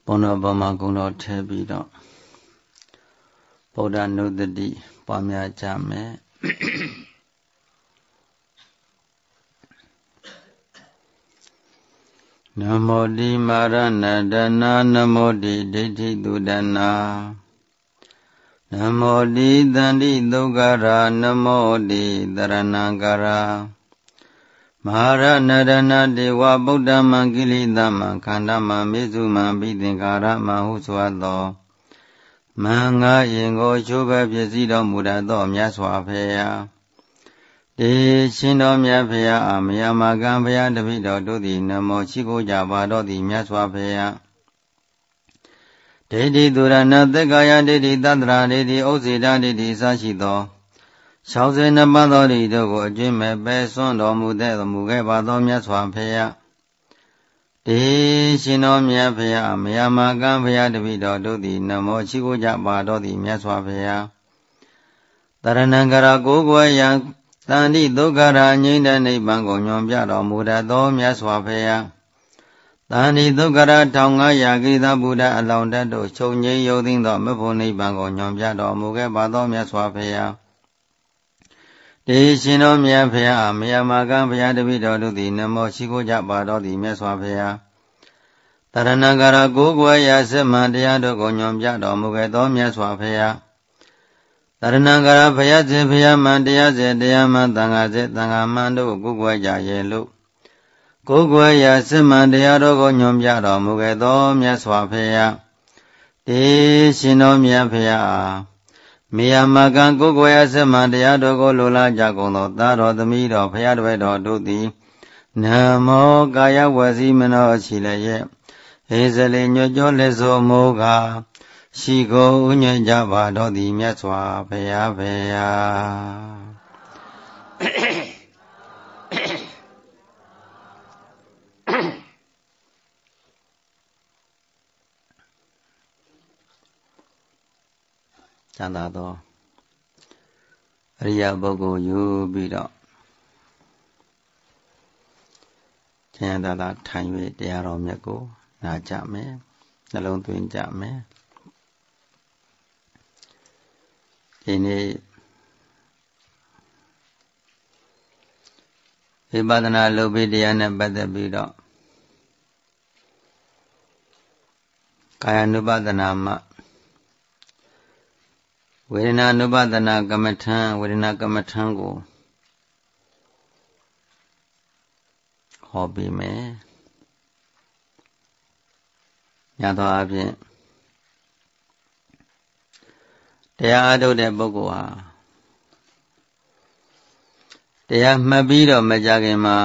ဘောနောဗမာကုံတော်ထဲပြီးတော့ဗုဒ္ဓနုတ္တိပွားများကြမယ်နမောတိမာရဏဒနာနမောတိဒိဋ္ဌိတုဒနာနမောတိတန္တိဒုက္ခရာနမောတိတရဏံကာရာမဟာရဏဒနာဒေဝဗုဒ္ဓမံကိလေသာမံခန္ဓာမံမေစုမံပိသင်္ခါရမံဟုဆိုသောမံငါယင်ကိုချိုးပဲဖြစ်စည်းတော်မူတတ်သောမြတ်စွာဘုရားတေရှင်တော်မြတ်ဘုရားအာမယမကံဘုရားတပိတော်တို့သည်နမောရှိခိုးကြပါတော်သည်မြတ်စွာဘုရားဒိဋ္ဌိသူရဏသက္ကာယဒိဋ္ဌိသတ္တရာဒိဋ္ဌိဥစ္စေတဒိဋ္ဌိအစရှိသော62ပါးသောဒိဋ္ဌိတို့ကိုအကျွင့်မဲ့ပယ်စွန့်တော်မူတဲ့မူခဲ့ပါသောမြတ်စွာဘုရားတေရှင်တော်မြတ်ဘုရားမယမကံဘုရားတပိတော်တို့သည်နမောရှိခိုးကြပါတော်သည်မြတ်စွာဘုရားတရဏံကရာကိုးကွယ်ယံတန္တိဒုက္ခရာငြိမ့်တဲ့နိဗ္ဗာန်ကိုညွန်ပြတော်မူတတ်သောမြတ်စွာဘုရားတန္တိဒုက္ခရာ1500ကိသဗုဒ္ဓအလောင်းတတ်တို့ချုပ်ငြိမ်းယုတ်သိမ်းသောမဖို့နိဗ္ဗာန်ကိုညွန်ပြတော်မူခဲ့ပါသောမြတ်စွာဘုရားတေရှင်တော်မြတ်ဘုရားမယမကံဘုရားတပိတော်တို့သည်နမောရှိခိုးကြပါတော်သည်မြတ်စွာဘုရားတရဏဂရကိုးကွယ်ရာစစ်မှန်တရားတို့ကိုညွန်ပြတော်မူခဲ့သောမြတ်စွာဘုရားတရဏဂရဘုရားစေဘုရားမှန်တရားစေတရားမှန်သံဃာစေသံဃာမှန်တို့ကိုကိုးကွယ်ကြရဲ့လို့ကိုးကွယ်ရာစစ်မှန်တရားတို့ကိုညွန်ပြတော်မူခဲ့သောမြတ်စွာဘုရားတေရှင်တော်မြတ်ဘုရားမေယမကံကိုယ်ကိုယ်ရဆက်မှတရားတော်ကိုလိုလားကြကုန်သောသာတော်သမီးတော်ဘုရားတော်တို့သည်နမောကာယဝစီမနောရှိလည်းရဲ့ဟေဇလေညွတ်ကြောလက်စောမောကရှိကိုဥညွတ်ကြပါတော်သည်မြတ်စွာဘုရားဘုရားချမ်းသာသောအရိယပုဂ္ဂိုလ်ယူပြီးတော့ချမ်းသာသာထိုင်၍တရားတော်မြတ်ကိုနာကြမယ်နှလုံးသွင်းကြမယ်ဒီနေ့ဝိပဿနာလုပ်ပြီးတရားနဲ့ပတ်သက်ပြီးတော့ကာယ ानु ပဒနာမှာဝေဒနာ ानु ပဒနာကမ္မထံဝေဒနာကမ္မထံကိုဟောပြီးမယ်ညသောအပြင်တရားအားထုတ်တဲ့ပုဂ္ဂိုလ်ဟာတရားမှတ်ပြီးတော့မကြခင်မှာ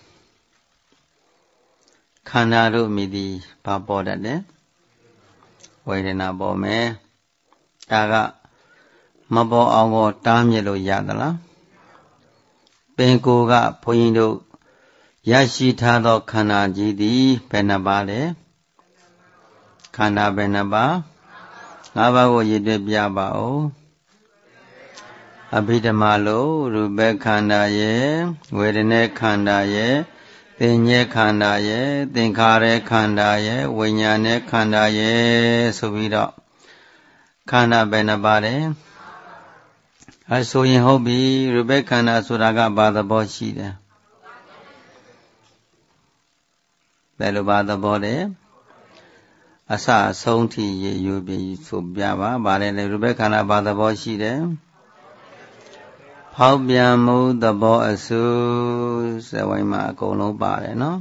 ခန္ဓာတို့မြည်သည်ဘာပေါ်တတ်တယ်ဝေဒနာပေါ်မယ်ဒါကမပေါ်အောင်ကိုတားမြစ်လို့ရသလားပင်ကိုယ်ကဘုန်းကြီးတို့ရရှိထားသောခန္ဓာကြီးသည်ဘယ်နှပါလဲခန္ဓာဘယ်နှပါ၅ပါးကိုရည်တွက်ပြပါဦးအဘိဓမ္မာလို့ရူပခန္ဓာရဲ့ဝေဒနာခန္ဓာရဲ့သင်ညေခန္ဓာရဲ့သင်္ခါရခန္ဓာရဲ့ဝိညာဉ်နဲ့ခန္ဓာရဲ့ဆိုပြီးတော့ခန္ဓာဘယ်နှပါလဲအဲဆိုရင်ဟုတ်ပြီရူပခန္ဓာဆိုတာကဘာသဘောရှိတယ်ဘယ်လိုဘာသဘောလဲအစအဆုံးထိရည်ရွယ်ပြီးဆိုပြပါဗါလဲလေရူပခန္ဓာဘာသဘောရှိတယ်ဖောက်ပြန်မှုသဘောအစုဇဝိုင်းမှာအကုန်လုံးပါတယ်နော်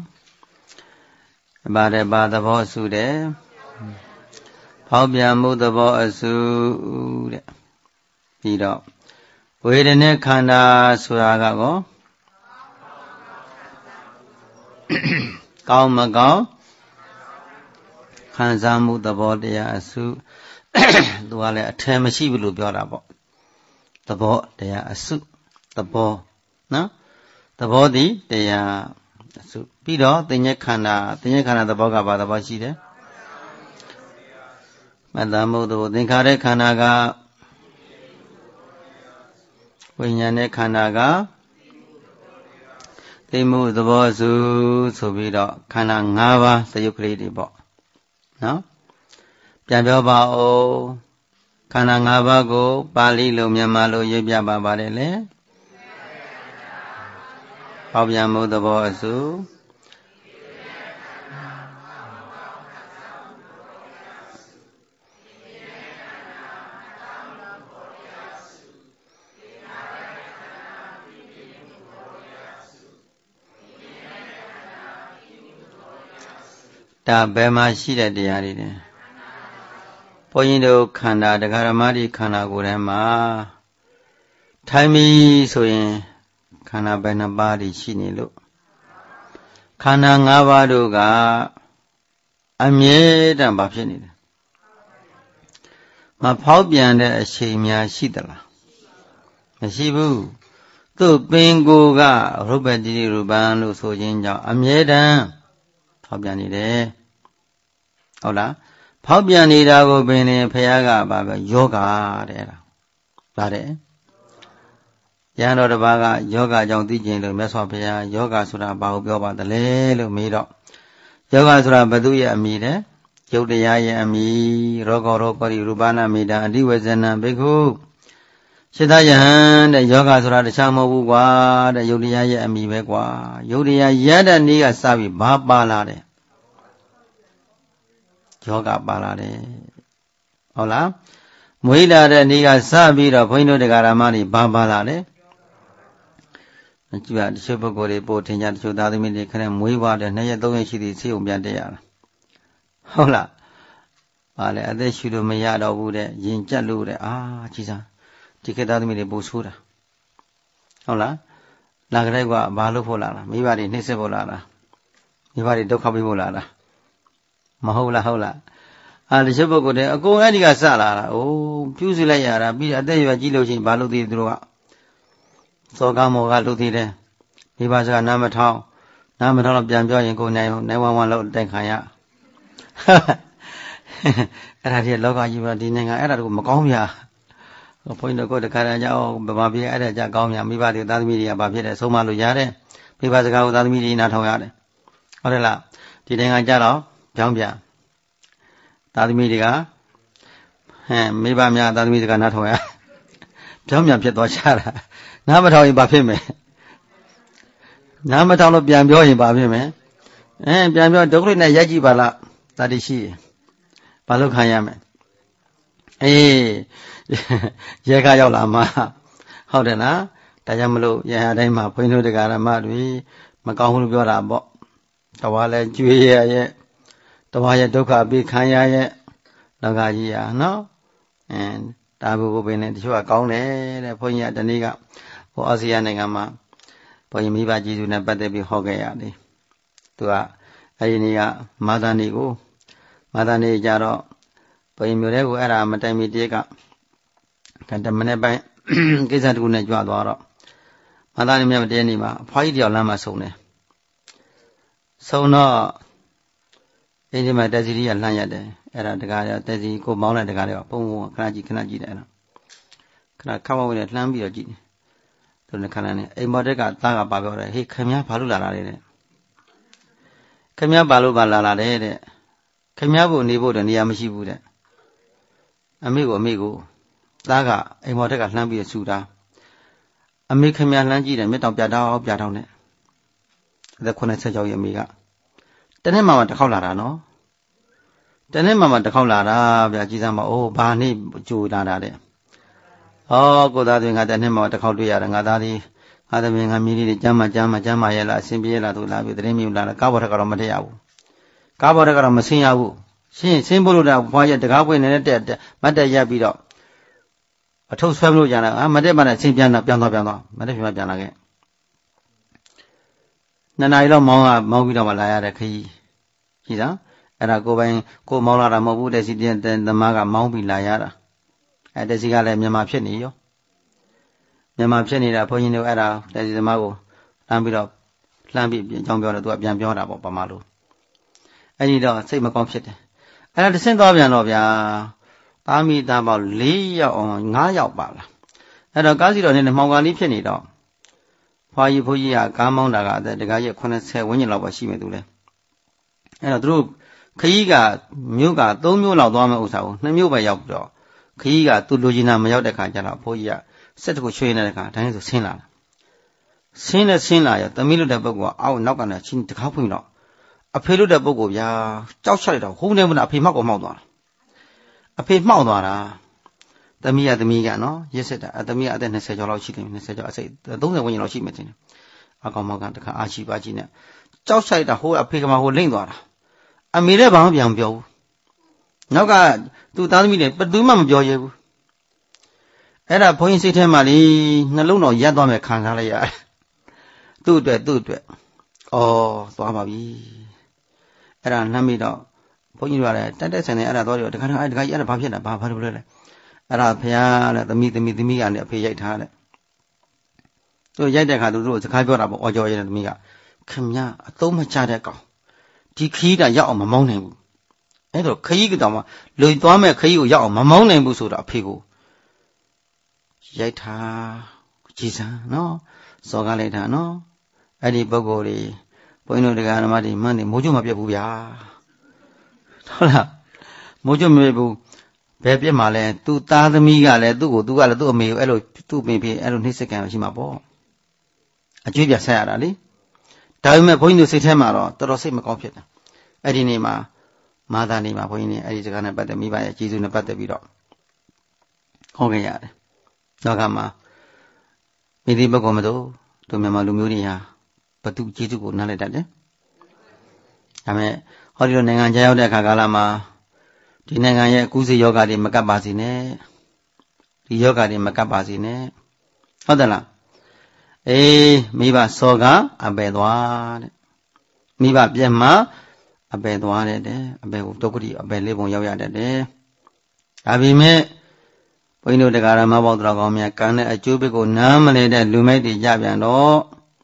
ပါတယ်ဘာသဘောအစုတယ်ဖောက်ပြန်မှုသဘောအစုတဲ့ပြီးတော့ဝေဒနာခန္ဓာဆိုတာကကောကောင်းမကောင်းခံစားမှုသဘောတရားအစုသူကလည်းအထယ်မရှိဘူးလို့ပြောတာပေါ့သဘောတရားအစုသဘောနော်သဘောသည်တရားအစုပြီးတော့သင်္ညေခန္ဓာသဘောကဘာသဘောရှိတယ်မတ္တမှုသဘောသင်္ခါရခန္ဓာကဝိညာဉ်နဲ့ခန္ဓာကသိမှုသဘောစုဆိုပြီးတော့ခန္ဓာ၅ပါးသရုပ်ကလေးတွေပေါ့နော်ပြန်ပြောပါဦးခန္ဓာ၅ပါးကိုပါဠိလိုမြန်မာလိုရေးပြပါပါတယ်လေပေါက်ပြန်မှုသဘောအစုဒါဘယ်မှာရှိတဲ့တရားတွေလဲဘုန်းကြီးတို့ခန္ဓာတရားဓမ္မတွေခန္ဓာကိုယ်ထဲမှာထိုင်ပြီဆိုရင်ခန္ဓာဘယ်နှပါးတွေရှိနေလို့ခန္ဓာ၅ပါးတို့ကအမြဲတမ်းဘာဖြစ်နေလဲမဖောက်ပြန်တဲ့အချိန်များရှိသလားမရှိဘူးသူ့ပင်ကိုယ်ကရုပ်ပတိရူပံလို့ဆိုခြင်းကြောင့်အမြဲတမ်းဖောက်ပြန်နေတယ်ဟုတ်လားဖောက်ပြန်နေတာကိုပင်နေဖះကဘာပဲယောဂတဲ့အဲ့ဒါဗါတယ်ရဟန်းတော်တစ်ပါးကယောဂကြောင့်သိကျင်လို့မြတ်စွာဘုရားယောဂဆိုတာဘာကိုပြောပါသလဲလို့မေးတော့ယောဂဆိုတာဘသူရဲ့အမည်လဲယုတ်တရားရဲ့အမည်ရောဂောရောပရိရူပနာမိတာအတိဝေဇနံဘိက္ခုစိတ္တယဟန်တဲ့ယောဂဆိုတာတခြားမဟုတ်ဘူးကွာတဲ့ယုတ်တရားရဲ့အမည်ပဲကွာယုတ်တရားရတဲ့နေ့ကစပြီးဘာပါလာတဲ့ယောဂပါလာတယ်ဟုတ်လားမွေးလာတဲ့နေ့ကစပြီးတော့ဘုန်းကြီးတို့တရားဓမ္မတွေဘာပါလာလဲကြည့်ပါတချို့ပုဂ္ဂိုလ်တွေပို့ထင်ကြတချို့သားသမီးတွေခနဲ့မွေးွားတဲ့2ရက်3ရက်ရှိသည်ဆေးုံပြန်တက်ရတာဟုတ်လားပါလေအသက်ရှူလို့မရတော့ဘူးတဲ့ရင်ကြက်လို့တဲ့ကြည်စားဒီခေတ်သားသမီးတွေပို့ဆိုးတာဟုတ်လားလာကြတဲ့ကဘာလို့ဖို့လာလားမိဘတွေနှိမ့်ဆက်ဖို့လာလားမိဘတွေဒုက္ခပေးဖို့လာလားမဟုတ်လားဟုတ်လားတချို့ပုဂ္ဂိုလ်တွေအကုန်အဲ့ဒီကစလာတာပြုစုလိုက်ရတာပြီးအသက်ရွယ်ကြီးလို့ရှိရင်ဘာလို့သေးသူတို့ကစောကမောကလို့သေးတယ်မိဘစကားနားမထောင်တော့ပြန်ပြောရင်ကိုယ်နိုင်ဝမ်းလို့တိုင်ခံရအဲ့ဒါဒီလောကကြီးမှာဒီနိုင်ငံအဲ့ဒါတို့မကောင်းဗျာဘုန်းကြီးတို့ကိုတခါတည်းကြောက်ဗမာပြည်အဲ့ဒါကြကောင်းဗျာမိဘတွေသားသမီးတွေကဘာဖြစ်လဲဆုံးမလို့ရတယ်မိဘစကားကိုသားသမီးတွေနားထောင်ရတယ်ဟုတ်တယ်လားဒီနိုင်ငံကြတော့ကြောင်းပြန်သားသမီးတွေကမိဘများသားသမီးစကားနားထောင်ရကြောင်းပြန်ဖြစ်သွားချတာနားမထောင်ရင်ဘာဖြစ်မလဲနားမထောင်လို့ပြန်ပြောရင်ဘာဖြစ်မလဲပြန်ပြောဒုက္ခနဲ့ရိုက်ကြည့်ပါလားတတိရှိဘာလို့ခံရမလဲရဲကရောက်လာမှဟုတ်တယ်လားဒါကြောင့်မလို့ရဟန်းတိုင်းမှာဘုန်းကြီးတို့တရားဓမ္မတွေမကောင်းဘူးလို့ပြောတာပေါ့တဝါလဲကျွေးရရဲ့တဝါရဲ့ဒုက္ခပြီးခံရရဲ့လောကကြီးရနော်ဒါဘုကိုပင်နဲ့တချို့ကကောင်းတယ်တဲ့ဘုန်းကြီးကဒီနေ့ကဟိုအာဆီယံနိုင်ငံမှာဘုန်းကြီးမိဘကျေးဇူးနဲ့ပတ်သက်ပြီးဟောခဲ့ရတယ်သူကအဲဒီနေ့ကမာသနီကိုမာသနီကြတော့ဘုန်းကြီးမျိုးတဲ့ကိုအဲ့ဒါမတိုင်မီတည်းကတမနေ့ပိုင်းကိစ္စတခုနဲ့ကြွသွားတော့မာသနီမြတ်တည်းနေ့မှာအဖွားကြီးတယောက်လမ်းမှာဆုံတယ်ဆုံတော့အင်းဒီမှာတက်စီကြီးကလှမ်းရတယ်အဲ့ဒါတကားရတက်စီကိုမောင်းလိုက်တကားတွေကပုံပုံခဏကြည့်တယ်အဲ့ဒါခဏခောက်ဝဲနဲ့လှမ်းပြီးတော့ကြည့်တယ်သူနဲ့ခဏနဲ့အိမ်မော်တက်ကသားကပါပြောတယ်ဟေးခင်ဗျားဘာလို့လာတာလဲတဲ့ခင်ဗျားဘာလို့ပါလာတယ်တဲ့ခင်ဗျားဖို့နေဖို့တနေရာမရှိဘူးတဲ့အမေကိုသားကအိမ်မော်တက်ကလှမ်းပြီးဆူတာအမေခင်ဗျားလှမ်းကြည့်တယ်မျက်တောင်ပြတောင်းနဲ့အဲ့ဒါ90ကျော်ရဲ့အမေကတနေ့မှတစ်ခေါက်လာတာနော်တနေ့မှတစ်ခေါက်လာတာဗျာကြည်စမ်းမဘာနေ့ကြိုလာတာတဲ့ကိုသားတွေငါတနေ့မှတစ်ခေါက်တွေ့ရတယ်ငါသားလေးငါသမီးငါမီးလေးတွေကျမ်းမရဲ့လားအဆင်ပြေလားသူလာပြီးတရင်မျိုးလာကားပေါ်ထက်ကတော့မထည့်ရဘူးကားပေါ်ထက်ကတော့မဆင်းရဘူးဆင်းဖို့လို့တာဘွားရတကားပွင့်နေတဲ့တက်မတ်တက်ရက်ပြီးတော့အထုပ်ဆွဲမလို့ကြတာမတက်မှနဲ့ဆင်းပြန်သွားမတက်ပြန်လာခဲ့2 နာရီလောက်မောင်းပြီးတော့မှလာရတဲ့ခကြီးကြည်သားအဲ့ဒါကိုမောင်းလာတာမဟုတ်ဘူးတက်စီသမားကမောင်းပြီးလာရတာတက်စီကလည်းမြန်မာဖြစ်နေရောမြန်မာဖြစ်နေတာဘုန်းကြီးတို့အဲ့ဒါတက်စီသမားကိုလှမ်းပြီးအကြောင်းပြောတယ်သူကပြန်ပြောတာပေါ့ပမာလို့အဲ့ဒီတော့စိတ်မကောင်းဖြစ်တယ်အဲ့ဒါတဆင့်သွားပြန်တော့ဗျာသားမိသားပေါင်း4 ယောက်အောင်5 ယောက်ပါလားအဲ့တော့ကားစီတော်နဲ့မှောင်ကားလေးဖြစ်နေတော့ဖွာကြီးဘုန်းကြီးကကားမောင်းတာကအသက်တကားရဲ့80 ဝန်းကျင်လောက်ပဲရှိမယ်သူလဲအဲ့တော့သူတို့ခရီးကမြို့က3မြို့လောက်သွားမယ့်ဥစ္စာကို2မြို့ပဲရောက်ပြီးတော့ခရီးကသူ့လူကြီးနာမရောက်တဲ့ခါကျတော့ဘုန်းကြီးကစက်တခုရွှေ့နေတဲ့ခါတိုင်းဆိုဆင်းလာတယ်ဆင်းလာရသမီးလို့တဲ့ပုဂ္ဂိုလ်ကအောက်နောက်ကနေချင်းတကားဖွင့်တော့အဖေလို့တဲ့ပုဂ္ဂိုလ်ဗျာကြောက်ချလိုက်တော့ဟုံးနေမလားအဖေမှောက်ကိုမှောက်သွားတာအဖေမှောက်သွားတာသမီးကနော်ရစ်စစ်တာသမီးကအသက်20ကျော်လောက်ရှိတယ်20ကျော်အစိတ်30ဝန်းကျင်လောက်ရှိမှတင်တယ်အကောင်မောက်ကတခါအာရှိပါကြီးနဲ့ကြောက်ဆိုင်တာဟိုအဖေကမှဟိုလိမ့်သွားတာအမေလည်းဘာမှပြန်မပြောဘူးနောက်ကသူ့သားသမီးလည်းဘယ်သူမှမပြောရဲဘူးအဲ့ဒါဘုန်းကြီးစိတ်ထဲမှာလေနှလုံးတော်ရပ်သွားမယ်ခံစားလိုက်ရတယ်သူ့အတွက်ဩသွားပါပြီအဲ့ဒါနှမ်းမိတော့ဘုန်းကြီးတို့ကလည်းတက်ဆန်နေအဲ့ဒါသွားတော့တခါကြီးအဲ့ဒါဘာဖြစ်တာဘာလို့လဲအဲ့ဒါဖယားနဲ့သမီးကလည်းအဖေရိုက်ထားတယ်သူရိုက်တဲ့ခါသူတို့စကားပြောတာပေါ့အော်ကြော်ရဲတဲ့သမီးကခင်ဗျာအသုံးမချတဲ့ကောင်ဒီခရီးကရောက်အောင်မမောင်းနိုင်ဘူးအဲ့တော့ခရီးကတော့မှလွင်သွားမဲ့ခရီးကိုရောက်အောင်မမောင်းနိုင်ဘူးဆိုတော့အဖေကိုရိုက်ထားကြည်စမ်းနော်စော်ကားလိုက်တာနော်အဲ့ဒီပုဂ္ဂိုလ်တွေဘုန်းကြီးတို့တရားဓမ္မတွေမှန်းနေမိုးကျွတ်မပြတ်ဘူးဗျာဟုတ်လားမိုးကျွတ်မပြတ်ဘူးဘယ်ပြက်မှာလဲသူ့သားသမီးကလည်းသူ့ကိုသူကလည်းသူ့အမေကိုအဲ့လိုသူ့အမေဖြစ်အဲ့လိုနှိမ့်စက်ကံရှိမှာပေါ့အကျွေးပြဆက်ရတာလေဒါပေမဲ့ဘုန်းကြီးတို့စိတ်ထဲမှာတော့တော်တော်စိတ်မကောင်းဖြစ်တယ်အဲ့ဒီနေ့မှာမာသာနေ့မှာဘုန်းကြီးနေအဲ့ဒီစကားနဲ့ပတ်သက်မိဘရဲ့ကျေးဇူးနဲ့ပတ်သက်ပြီးတော့ဟောခဲ့ရတယ်နောက်ကမှာမိသည့်ပုဂ္ဂိုလ်မတို့တို့မြန်မာလူမျိုးတွေဟာဘသူကျေးဇူးကိုနားလည်တတ်တယ်ဒါပေမဲ့ဟောဒီလိုနိုင်ငံခြားရောက်တဲ့အခါကာလမှာဒီနိုင်ငံရဲ့အကူးစိယောဂတွေမကပ်ပါစေနဲ့ဒီယောဂတွေမကပ်ပါစေနဲ့ဟုတ်တယ်လားမိဘစောကအပယ်သွားတဲ့မိဘပြက်မှာအပယ်သွားတဲ့အပယ်ကိုဒုက္ခတိအပယ်လေးပုံရောက်ရတတ်တယ်ဒါပေမဲ့ဘုန်းကြီးတို့တရားဓမ္မပေါင်းတော်ကောင်းများကံတဲ့အကျိုးပေးကိုနားမလည်တဲ့လူမိုက်တွေကြပြန်တော့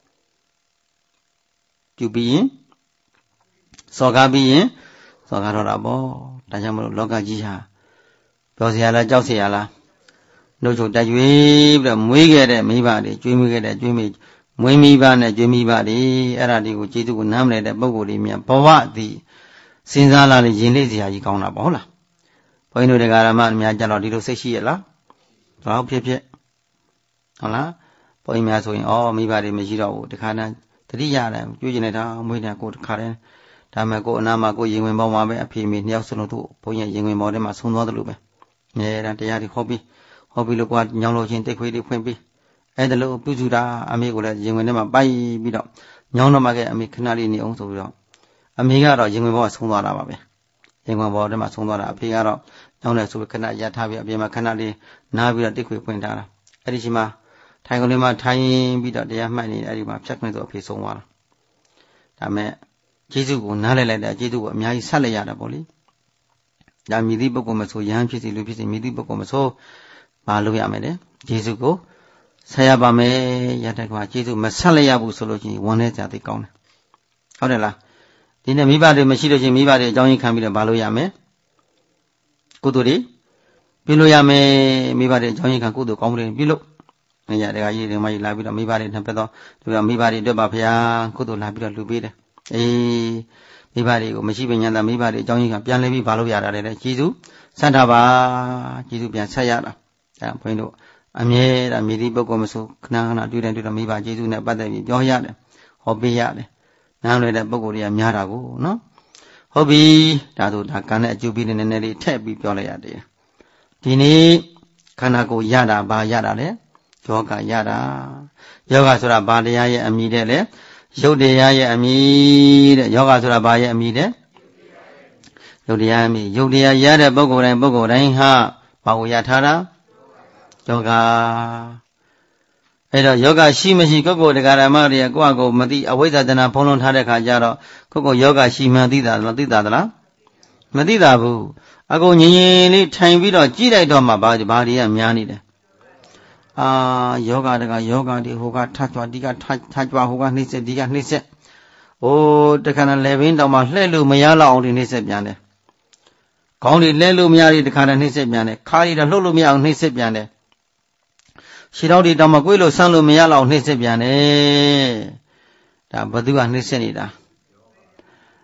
ပြုပြီးရင်စောကားပြီးရင်စောကားတော့တာပေါ့ဒါကြောင့်မလို့လောကကြီးဟာပြောเสียလားကြောက်เสียလားနှုတ်ချုပ်တက်ရွေးပြီးတော့မွေးခဲ့တဲ့မိဘတွေကျွေးမွေးခဲ့တဲ့ကျွေးမွေးမိဘနဲ့ကျွေးမိဘတွေအဲ့ဒါတွေကိုကျေးဇူးကိုနားမလည်တဲ့ပုဂ္ဂိုလ်တွေများဘဝသည်စဉ်းစားလာရင်ရင်လေးစရာကြီးကောင်းတာပေါ့ဟုတ်လားဘုန်းကြီးတို့တရားဓမ္မများကြတော့ဒီလိုစိတ်ရှိရလားတော့ဖြစ်ဟုတ်လားဘုန်းကြီးများဆိုရင်မိဘတွေမရှိတော့ဘူးတခါတည်းတတိယတယ်ကျွေးကျင်နေတာမွေးတယ်ကိုတခါတည်းဒါမဲ့ကိုအနာမှာကိုရင်ဝင်ပေါ်မှာပဲအဖေမေနှစ်ယောက်စလုံးသူ့ဘုန်းကြီးရင်ဝင်ပေါ်ထဲမှာဆုံးသွားတယ်လို့ပဲအများတန်းတရားတွေဟောပြီးလို့ကွာညောင်းလို့ချင်းတိတ်ခွေးတွေဖွင့်ပြီးအဲ့ဒါလို့ပြုစုတာအမေကိုလည်းရင်ဝင်ထဲမှာပိုက်ပြီးတော့ညောင်းတော့မှကအမေခဏလေးနေအောင်ဆိုပြီးတော့အမေကတော့ရင်ဝင်ပေါ်ကဆုံးသွားတာပါပဲရင်ဝင်ပေါ်ထဲမှာဆုံးသွားတာအဖေကတော့ညောင်းတယ်ဆိုပြီးခဏရထားပြီးအပြင်မှာခဏလေးနားပြီးတော့တိတ်ခွေးဖွင့်ထားတာအဲ့ဒီချိန်မှာထိုင်ကုန်လေးမှာထိုင်ပြီးတော့တရားမှတ်နေအဲ့ဒီမှာဖြတ်ခွင့်ဆိုအဖေဆုံးသွားတာဒါမဲ့ကျေးဇူးကိုနားလည်လိုက်တဲ့ကျေးဇူးကိုအများကြီးဆက်လိုက်ရတာပေါ့လေဒါမြည်သည့်ပုဂ္ဂိုလ်မဆိုယဟန်ဖြစ်စီလူဖြစ်စီမြည်သည့်ပုဂ္ဂိုလ်မဆိုမလုပ်ရမယ်လေကျေးဇူးကိုဆက်ရပါမယ်ရတဲ့ကွာကျေးဇူးမဆက်လိုက်ရဘူးဆိုလို့ချင်းဝန်ထဲကြသိကောင်းတယ်ဟုတ်တယ်လားဒီနေ့မိဘတွေမရှိလို့ချင်းမိဘတွေအကြောင်းရင်းခံပြီးတော့မလုပ်ရမယ်ကုသိုလ်တွေပြုလို့ရမယ်မိဘတွေအကြောင်းရင်းခံကုသိုလ်ကောင်းတယ်ပြုလို့နေရတဲ့ကကြီးတွေမှလာပြီးတော့မိဘတွေနှစ်ပတ်တော့ဒီကမိဘတွေအတွက်ပါဗျာကုသိုလ်လာပြီးတော့လှူပေးတယ်မိဘတွေကိုမရှိပညာသာမိဘတွေအကြောင်းရင်းကပြန်လဲပြီးမလုပ်ရတာလေကျေးဇူးဆက်တာပါကျေးဇူးပြန်ဆက်ရတာဒါဘုန်းကြီးတို့အမြဲတမ်းမြည်သည့်ပုဂ္ဂိုလ်မဆိုခဏတွေ့တိုင်းမိဘကျေးဇူးနဲ့ပတ်သက်ပြီးပြောရတယ်ဟောပေးရတယ်နားလည်တဲ့ပုဂ္ဂိုလ်တွေကများတာကိုနော်ဟုတ်ပြီဒါဆိုဒါကံနဲ့အကျိုးပေးတဲ့နည်းနည်းလေးထည့်ပြီးပြောလိုက်ရတယ်ဒီနေ့ခန္ဓာကိုယ်ရတာဘာရတာလဲယောဂရတာယောဂဆိုတာဘာတရားရဲ့အမည်တဲ့လဲရုပ်တရားရဲ့အမည်တဲ့ယောဂဆိုတာဘာရဲ့အမည်တဲ့ရုပ်တရားအမည်ရုပ်တရားရတဲ့ပုဂ္ဂိုလ်တိုင်းဟာဘာကိုရထားတာယောဂအဲ့တော့ယောဂရှိမရှိကိုယ့်ကိုယ်တရားဓမ္မတွေကိုယ့်အကိုမသိအဝိဇ္ဇာတဏဖုံးလွှမ်းထားတဲ့ခါကျတော့ကိုယ့်ကိုယောဂရှိမှသိတာလားသိတာသလားမသိတာဘူးအကိုငြင်းလေးထိုင်ပြီးတော့ကြည့်လိုက်တော့မှဘာတွေကများနေတယ်ယောဂတကယောဂဒီဟိုကထကြွဒီကထကြွဟိုကနှိမ့်ဆက်ဒီကနှိမ့်ဆက်တခါနဲ့လေဘင်းတောင်မှလှဲ့လို့မရလောက်အောင်ဒီနှိမ့်ဆက်ပြန်တယ်ခေါင်းတွေလဲလို့မရတဲ့တခါနဲ့နှိမ့်ဆက်ပြန်တယ်ခါးတွေတော့လှုပ်လို့မရအောင်နှိမ့်ဆက်ပြန်တယ်ခြေထောက်တွေတောင်မှကိုယ်လို့ဆန်းလို့မရလောက်နှိမ့်ဆက်ပြန်တယ်ဒါဘသူကနှိမ့်ဆက်နေတာဘ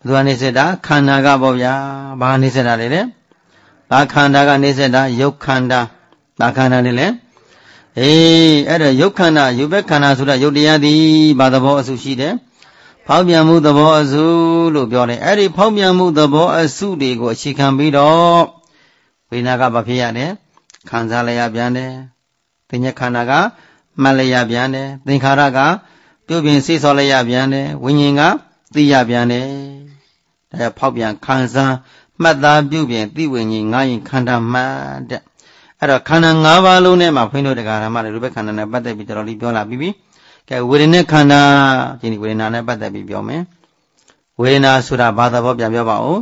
သူကနေစက်တာခန္ဓာကပေါ့ဗျာဘာနေစက်တာလေလေဘာခန္ဓာကနေစက်တာယုတ်ခန္ဓာဘာခန္ဓာလေလေအဲ့ဒါယုတ်ခန္ဓာယုတ်ဘက်ခန္ဓာဆိုတာယုတ်တရားသည်ဘာသဘောအစုရှိတယ်ဖောက်ပြန်မှုသဘောအစုလို့ပြောတယ်အဲ့ဒီဖောက်ပြန်မှုသဘောအစုတွေကိုအခြေခံပြီးတော့ဝိညာဉ်ကဘာဖြစ်ရတယ်ခံစားလျက်ပြန်တယ်သင်္ညခန္ဓာကမှတ်လျက်ပြန်တယ်သင်္ခါရကပြုပြင်စေဆော်လျက်ပြန်တယ်ဝိညာဉ်ကသိရပြန်တယ်ဒါကြောင့်ဖောက်ပြန်ခံစားမှတ်သားပြုပြင်သိဝိညာဉ်ငါးရင်ခန္ဓာမှတ်တဲ့အဲ့တော့ခန္ဓာ၅ပါးလုံးနဲ့မှာဖွင့်လို့တရားဓမ္မတွေရူပခန္ဓာနဲ့ပတ်သက်ပြီးတော်တော်လေးပြောလာပြီးပြီကဲဝေဒနာခန္ဓာဒီနေ့ဝေဒနာနဲ့ပတ်သက်ပြီးပြောမယ်ဝေဒနာဆိုတာဘာသဘောပြန်ပြောပါဦး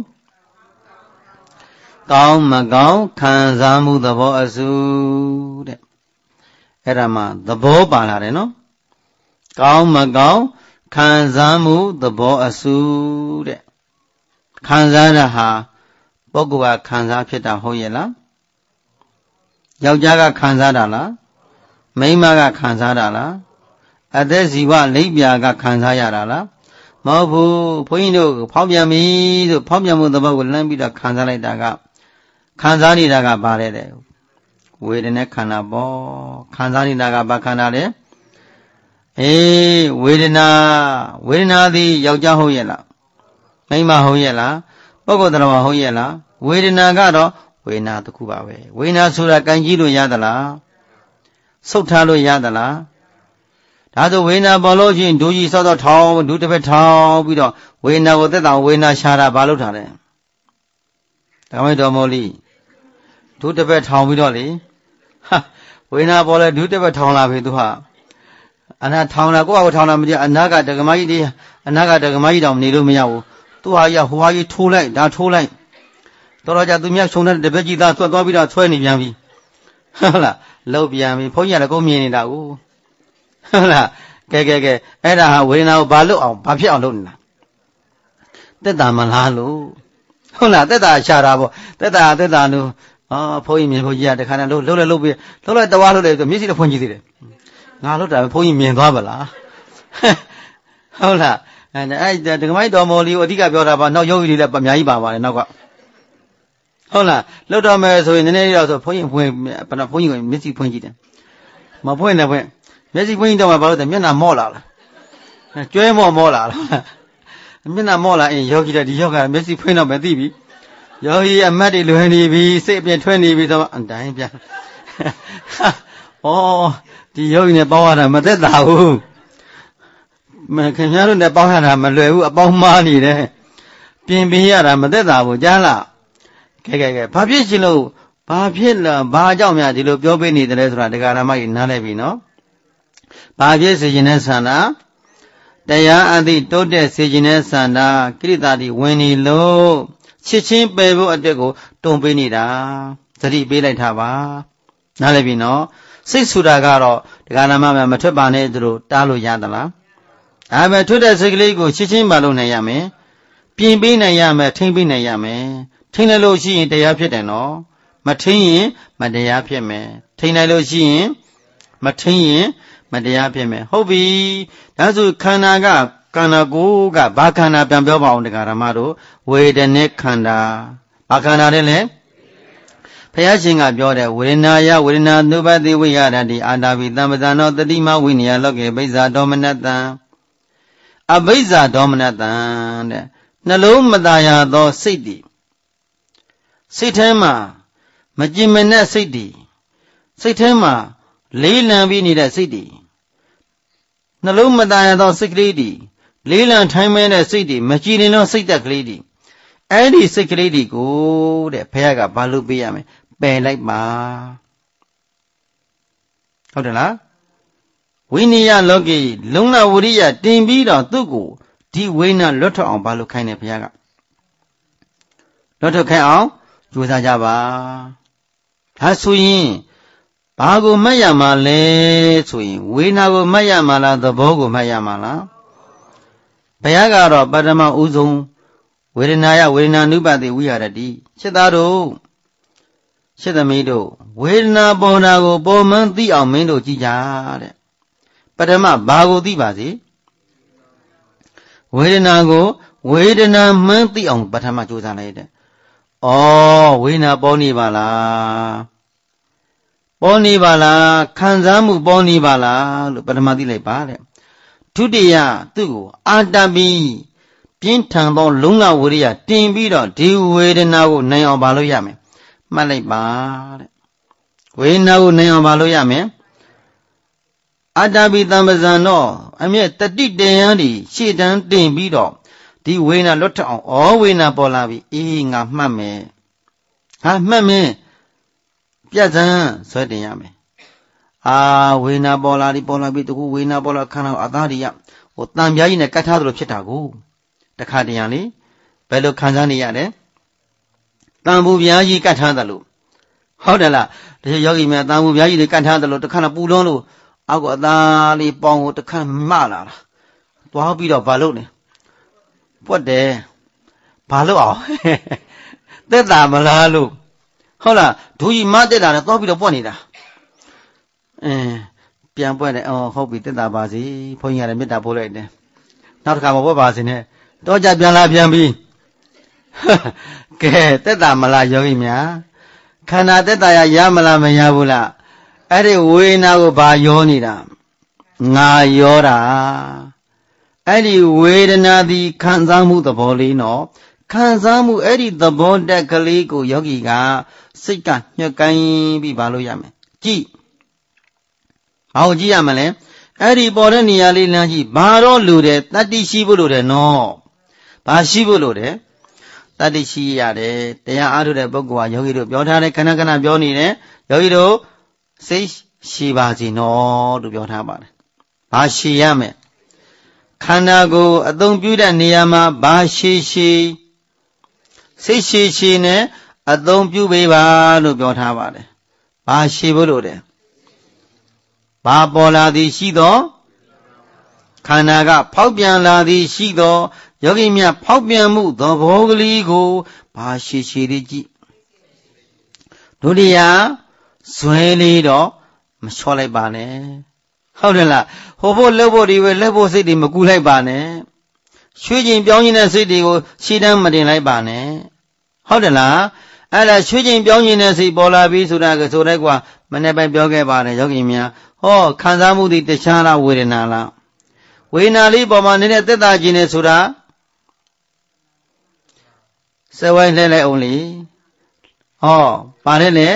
ကောင်းမကောင်းခံစားမှုသဘောအစုတဲ့အဲ့ဒါမှသဘောပါလာတယ်နော်ကောင်းမကောင်းခံစားမှုသဘောအစုတဲ့ခံစားတာဟာပုဂ္ဂိုလ်ကခံစားဖြစ်တာဟုတ်ရဲ့လားယောက်ျားကခံစားတာလားမိန်းမကခံစားတာလားအသက်ဇီဝလိပ်ပြာကခံစားရတာလားမဟုတ်ဘူးဘုန်းကြီးတို့ဖောက်ပြန်ပြီဆိုဖောက်ပြန်မှုသဘောကိုလမ်းပြီးတော့ခံစားလိုက်တာကခံစားနေတာကဘာလဲတဲ့ဝေဒနာခန္ဓာပေါ့ခံစားနေတာကဘာခန္ဓာလဲဝေဒနာသည်ယောက်ျားဟုတ်ရဲ့လားမိန်းမဟုတ်ရဲ့လားပုဂ္ဂိုလ်တရားဟုတ်ရဲ့လားဝေဒနာကတော့ဝေဒနာတစ်ခုပါပဲဝေဒနာဆိုတာကံကြီးလို့ရသလားဆုတ်ထားလို့ရသလားဒါဆိုဝေဒနာပေါ်လို့ချင်းဒူကြီးစောတော့ထောင်းဒူတစ်ဖက်ထောင်းပြီးတော့ဝေဒနာကိုသက်တောင်ဝေဒနာရှာတာဘာလို့ထားလဲဒါမှမဟုတ်တော်မော်လီဒူတစ်ဖက်ထောင်းပြီးတော့လေဝေဒနာပေါ်လဲဒူတစ်ဖက်ထောင်းလာပြီသူဟာအနာထောင်းလာကိုယ့်အကိုထောင်းလာမကြည့်အနာကဒကမကြီးဒီအနာကဒကမကြီးတောင်နေလို့မရဘူးသူဟာရဟိုဟာကြီးထိုးလိုက်ဒါထိုးလိုက်တော်ကြသူများခြုံတဲ့တပည့်ကြီးသားသွက်သွားပြီးတော့ဆွဲနေပြန်ပြီဟုတ်လားလှုပ်ပြန်ပြီဘုန်းကြီးကလည်းကိုမြင်နေတာကိုဟုတ်လားကဲအဲ့ဒါဟာဝေဒနာကိုဘာလို့အောင်ဘာဖြစ်အောင်လုပ်နေတာတက်တာမလားလို့ဟုတ်လားတက်တာရှာတာပေါ့တက်တာလို့ဘုန်းကြီးမြင်ဘုန်းကြီးကတခါနဲ့လှုပ်ပြီးလှုပ်လိုက်တဝါလှုပ်လိုက်ဆိုမျက်စိနဲ့ဖွင့်ကြည့်သေးတယ်ငါလှုပ်တာဘုန်းကြီးမြင်သွားပါလားဟုတ်လားအဲ့ဒကမိုက်တော်မော်လီကိုအဓိကပြောတာပါနောက်ယောဂီတွေလည်းအများကြီးပါပါတယ်နောက်ကဟုတ်လားလှုပ်တော့မယ်ဆိုရင်နည်းနည်းလေးတော့ဆိုဘုန်းကြီးဖွင့်ဘုန်းကြီးကမျက်စိဖွင့်ကြည့်တယ်မဖွင့်နဲ့ဖွင့်မျက်စိဖွင့်ကြည့်တော့မှဘာလို့လဲမျက်နှာမော့လာလားကျွဲမော့လာလားမျက်နှာမော့လာရင်ယောဂီတဲ့ဒီယောဂကမျက်စိဖွင့်တော့ပဲသိပြီယောဂီအမတ်တွေလွယ်နေပြီစိတ်အပြင်ထွက်နေပြီဆိုတော့အတိုင်းပြန်ဒီယောဂီနဲ့ပေါင်းရတာမသက်သာဘူးခင်ဗျားတို့နဲ့ပေါင်းရတာမလွယ်ဘူးအပေါင်းမားနေတယ်ပြင်ပေးရတာမသက်သာဘူးကြားလားကဲဘာဖြစ်ရှင်လို့ဘာဖြစ်လဲဘာကြောင့်များဒီလိုပြောပေးနေတယ်လဲဆိုတာတရားဓမ္မကြီးနားလည်ပြီနော်ဘာဖြစ်စေခြင်းနဲ့ဆန္ဒတရားအသည့်တိုးတက်စေခြင်းနဲ့ဆန္ဒကိရိတာတိဝင်နေလို့ချစ်ချင်းပယ်ဖို့အတွက်ကိုတုံပေးနေတာသတိပေးလိုက်တာပါနားလည်ပြီနော်စိတ်ဆိုတာကတော့တရားဓမ္မများမထွက်ပါနဲ့သူတို့တားလို့ရသလားဒါပဲထွက်တဲ့စိတ်ကလေးကိုချစ်ချင်းပါလို့နိုင်ရမယ်ပြင်ပေးနိုင်ရမယ်ထိမ့်ပေးနိုင်ရမယ်ထိမ့်လိုက်လို့ရှိရင်တရားဖြစ်တယ်နော်မထိမ့်ရင်မတရားဖြစ်မယ်ထိမ့်လိုက်လို့ရှိရင်မထိမ့်ရင်မတရားဖြစ်မယ်ဟုတ်ပြီဒါဆိုခန္ဓာကခန္ဓာကိုယ်ကဘာခန္ဓာပြန်ပြောပါအောင်တရားဓမ္မတို့ဝေဒနာခန္ဓာဘာခန္ဓာလဲဘုရားရှင်ကပြောတယ်ဝေဒနာယဝေဒနာနုပတိဝိရဒတိအာတာပိသမ္ပဇာနောတတိမဝိနည်းလောကေဘိဇ္ဇာဒေါမနတံအဘိဇ္ဇာဒေါမနတံတဲ့နှလုံးမသားရသောစိတ်တည်စိတ်ထဲမှာမကြင်မနဲ့စိတ်တည်စိတ်ထဲမှာလေးလံပြီးနေတဲ့စိတ်တည်နှလုံးမသားရသောစိတ်ကလေးတည်လေးလံထိုင်းမဲတဲ့စိတ်တည်မကြည်နေသောစိတ်သက်ကလေးတည်အဲ့ဒီစိတ်ကလေးတွေကိုတဲ့ဘုရားကဘာလို့ပေးရမလဲပယ်လိုက်ပါဟုတ်တယ်လားဝိနည်းလောကေလုံလဝရိယတင်ပြီးတော့သူ့ကိုဒီဝိညာဉ်လွတ်ထွက်အောင်ဘာလို့ခိုင်းတယ်ဘုရားကလွတ်ထွက်ခိုင်းအောင်ကြိုးစားကြပါဒါဆိုရင်ဘာကိုမှတ်ရမှာလဲဆိုရင်ဝေဒနာကိုမှတ်ရမှာလားသဘောကိုမှတ်ရမှာလားဘုရားကတော့ပထမဦးဆုံးဝေဒနာယဝေဒနာနုပတိဝိဟာရတိစိတ်သားတို့စိတ်သမီးတို့ဝေဒနာပေါ်တာကိုပေါ်မှန်းသိအောင်မင်းတို့ကြည့်ကြတဲ့ပထမဘာကိုသိပါစေဝေဒနာကိုဝေဒနာမှန်းသိအောင်ပထမကြိုးစားလိုက်တဲ့ဩဝေဒနာပေါ်နေပါလားပေါ်နေပါလားခံစားမှုပေါ်နေပါလားလို့ပထမသိလိုက်ပါတဲ့ဒုတိယသူ့ကိုအာတပိပြင်းထန်သောလုံလဝရိယတင်ပြီးတော့ဒီဝေဒနာကိုနိုင်အောင်ပါလို့ရမယ်မှတ်လိုက်ပါတဲ့ဝေဒနာကိုနိုင်အောင်ပါလို့ရမယ်အာတပိတံပဇံတော့အမြဲတတိတယံဒီရှေ့တန်းတင်ပြီးတော့ဒီဝေဒနာလွတ်ထအောင်ဩဝေဒနာပေါ်လာပြီအေးငါမှတ်မယ်ဟာမှတ်မယ်ပြတ်စမ်းဆွဲတင်ရမယ်အာဝေဒနာပေါ်လာပြီတခုဝေဒနာပေါ်လာခန္ဓာအသားတွေကဟိုတန်ပြားကြီးနဲ့ကတ်ထားသလိုဖြစ်တာကိုတခါတရံလေဘယ်လိုခံစားနေရလဲတန်ဘူးပြားကြီးကတ်ထားသလိုဟုတ်တယ်လားဒီယောဂီများတန်ဘူးပြားကြီးတွေကတ်ထားသလိုတခါတော့ပူလွန်းလို့အောက်ကအသားလေးပေါင်ကိုတခါမလာတာသွားပြီးတော့ဘာလုပ်လဲပွက်တယ်ဘာလို့အောင်သက်တာမလားလို့ဟုတ်လားဒူကြီးမတက်တာနဲ့သွားပြီးတော့ပွက်နေတာပြန်ပွက်တယ်ဟုတ်ပြီသက်တာပါစီဘုန်းကြီးကလည်းမေတ္တာပို့လိုက်တယ်နောက်တစ်ခါမပွက်ပါစေနဲ့တော့ကြပြန်လာပြန်ပြီးကဲသက်တာမလားယောဂီများခန္ဓာသက်တာရမလားမရဘူးလားအဲ့ဒီဝေဒနာကိုဘာယောနေတာငါယောတာအဲ့ဒီဝေဒနာသည်ခံစားမှုသဘောလေးနော်ခံစားမှုအဲ့ဒီသဘောတက်ကလေးကိုယောဂီကစိတ်ကညှက်ကိုင်းပြီးဘာလို့ရမယ်ကြည့်ဘာကိုကြည့်ရမလဲအဲ့ဒီပေါ်တဲ့နေရာလေးလမ်းကြည့်ဘာတော့လူတယ်တတ္တိရှိဖို့လိုတယ်နော်ဘာရှိဖို့လိုတယ်တတ္တိရှိရတယ်တရားအားထုတ်တဲ့ပုဂ္ဂိုလ်ဟာယောဂီတို့ပြောထားတယ်ခဏခဏပြောနေတယ်ယောဂီတို့စိတ်ရှိပါစေနော်လို့ပြောထားပါတယ်ဘာရှိရမယ်ခန္ဓာကိုယ်အသုံးပြုတဲ့နေရာမှာဘာရှိစိတ်ရှိနဲ့အသုံးပြုပေးပါလို့ပြောထားပါတယ်ဘာရှိဖို့လိုတယ်ဘာပေါ်လာသည်ရှိသောခန္ဓာကဖောက်ပြန်လာသည်ရှိသောယောဂီများဖောက်ပြန်မှုသဘောကလေးကိုဘာရှိလေးကြည့်ဒုတိယဇွဲလေးတော့မလျှော့လိုက်ပါနဲ့ဟုတ်တယ်လားဟိုဖို့လှုပ်ဖို့ဒီဝဲလှုပ်ဖို့စိတ်တွေမကူလိုက်ပါနဲ့ရွှေ့ခြင်းပြောင်းခြင်းတဲ့စိတ်တွေကိုရှည်တန်းမတင်လိုက်ပါနဲ့ဟုတ်တယ်လားအဲ့ဒါရွှေ့ခြင်းပြောင်းခြင်းတဲ့စိတ်ပေါ်လာပြီဆိုတာကဆိုလိုက်ကွာမနေ့ပိုင်းပြောခဲ့ပါတယ်ယောဂီများဟောခံစားမှုတွေတခြားလားဝေဒနာလားဝေဒနာလေးပေါ်မှာနေတဲ့သက်သာခြင်းနဲ့ဆိုတာစဝိုင်းလှဲလိုက်အောင်လေဟောပါတယ်လေ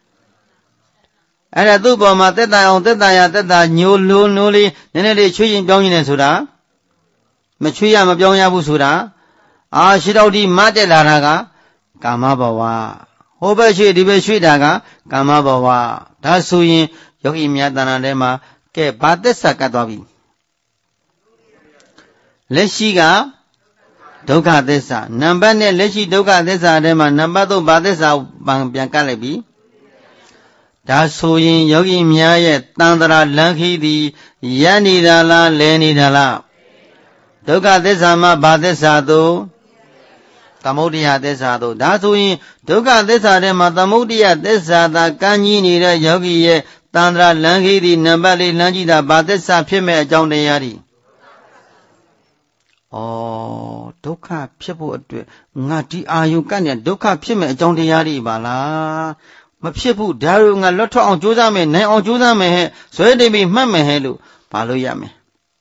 အဲ့ဒါသူ့ပေါ်မှာသက်သာအောင်သက်သာညိုလိုနိုးလေးနည်းနည်းလေးချွေးခြင်းပြောင်းခြင်းနဲ့ဆိုတာမချွေးရမပြောင်းရဘူးဆိုတာရှိတော့ဒီမတက်လာတာကကာမဘဝဟိုဘက်ရွှေ့ဒီဘက်ရွှေ့တာကကာမဘဝဒါဆိုရင်ယောဂီများတဏ္ဍာထဲမှာကဲဘာသစ္စာကတ်သွားပြီလက်ရှိကဒုက္ခသစ္စာနံပါတ်နဲ့လက်ရှိဒုက္ခသစ္စာထဲမှာနံပါတ်3ဘာသစ္စာပြန်ကတ်လိုက်ပြီဒါဆိုရင်ယောဂီများရဲ့တန်ត្រာလမ်းခီးသည်ရပ်နေတာလားလဲနေတာလားဒုက္ခသစ္စာမှာဘာသစ္စာသို့သမုဒယသစ္စာသို့ဒါဆိုရင်ဒုက္ခသစ္စာထဲမှာသမုဒယသစ္စာသာကမ်းကြီးနေတဲ့ယောဂီရဲ့တန်ត្រာလမ်းခီးသည်နံပါတ်4လမ်းကြီးတာဘာသစ္စာဖြစ်မဲ့အကြောင်းတရားတွေဒုက္ခဖြစ်ဖို့အတွက်ငါဒီအာယုကတ်နဲ့ဒုက္ခဖြစ်မဲ့အကြောင်းတရားတွေပါလားမဖြစ်ဘူးဒါတို့ငါလွတ်ထွက်အောင်ကြိုးစားမယ်နိုင်အောင်ကြိုးစားမယ်ဟဲ့ဇွဲတိမ်ပြီးမှတ်မယ်ဟဲ့လို့ဘာလို့ရမယ်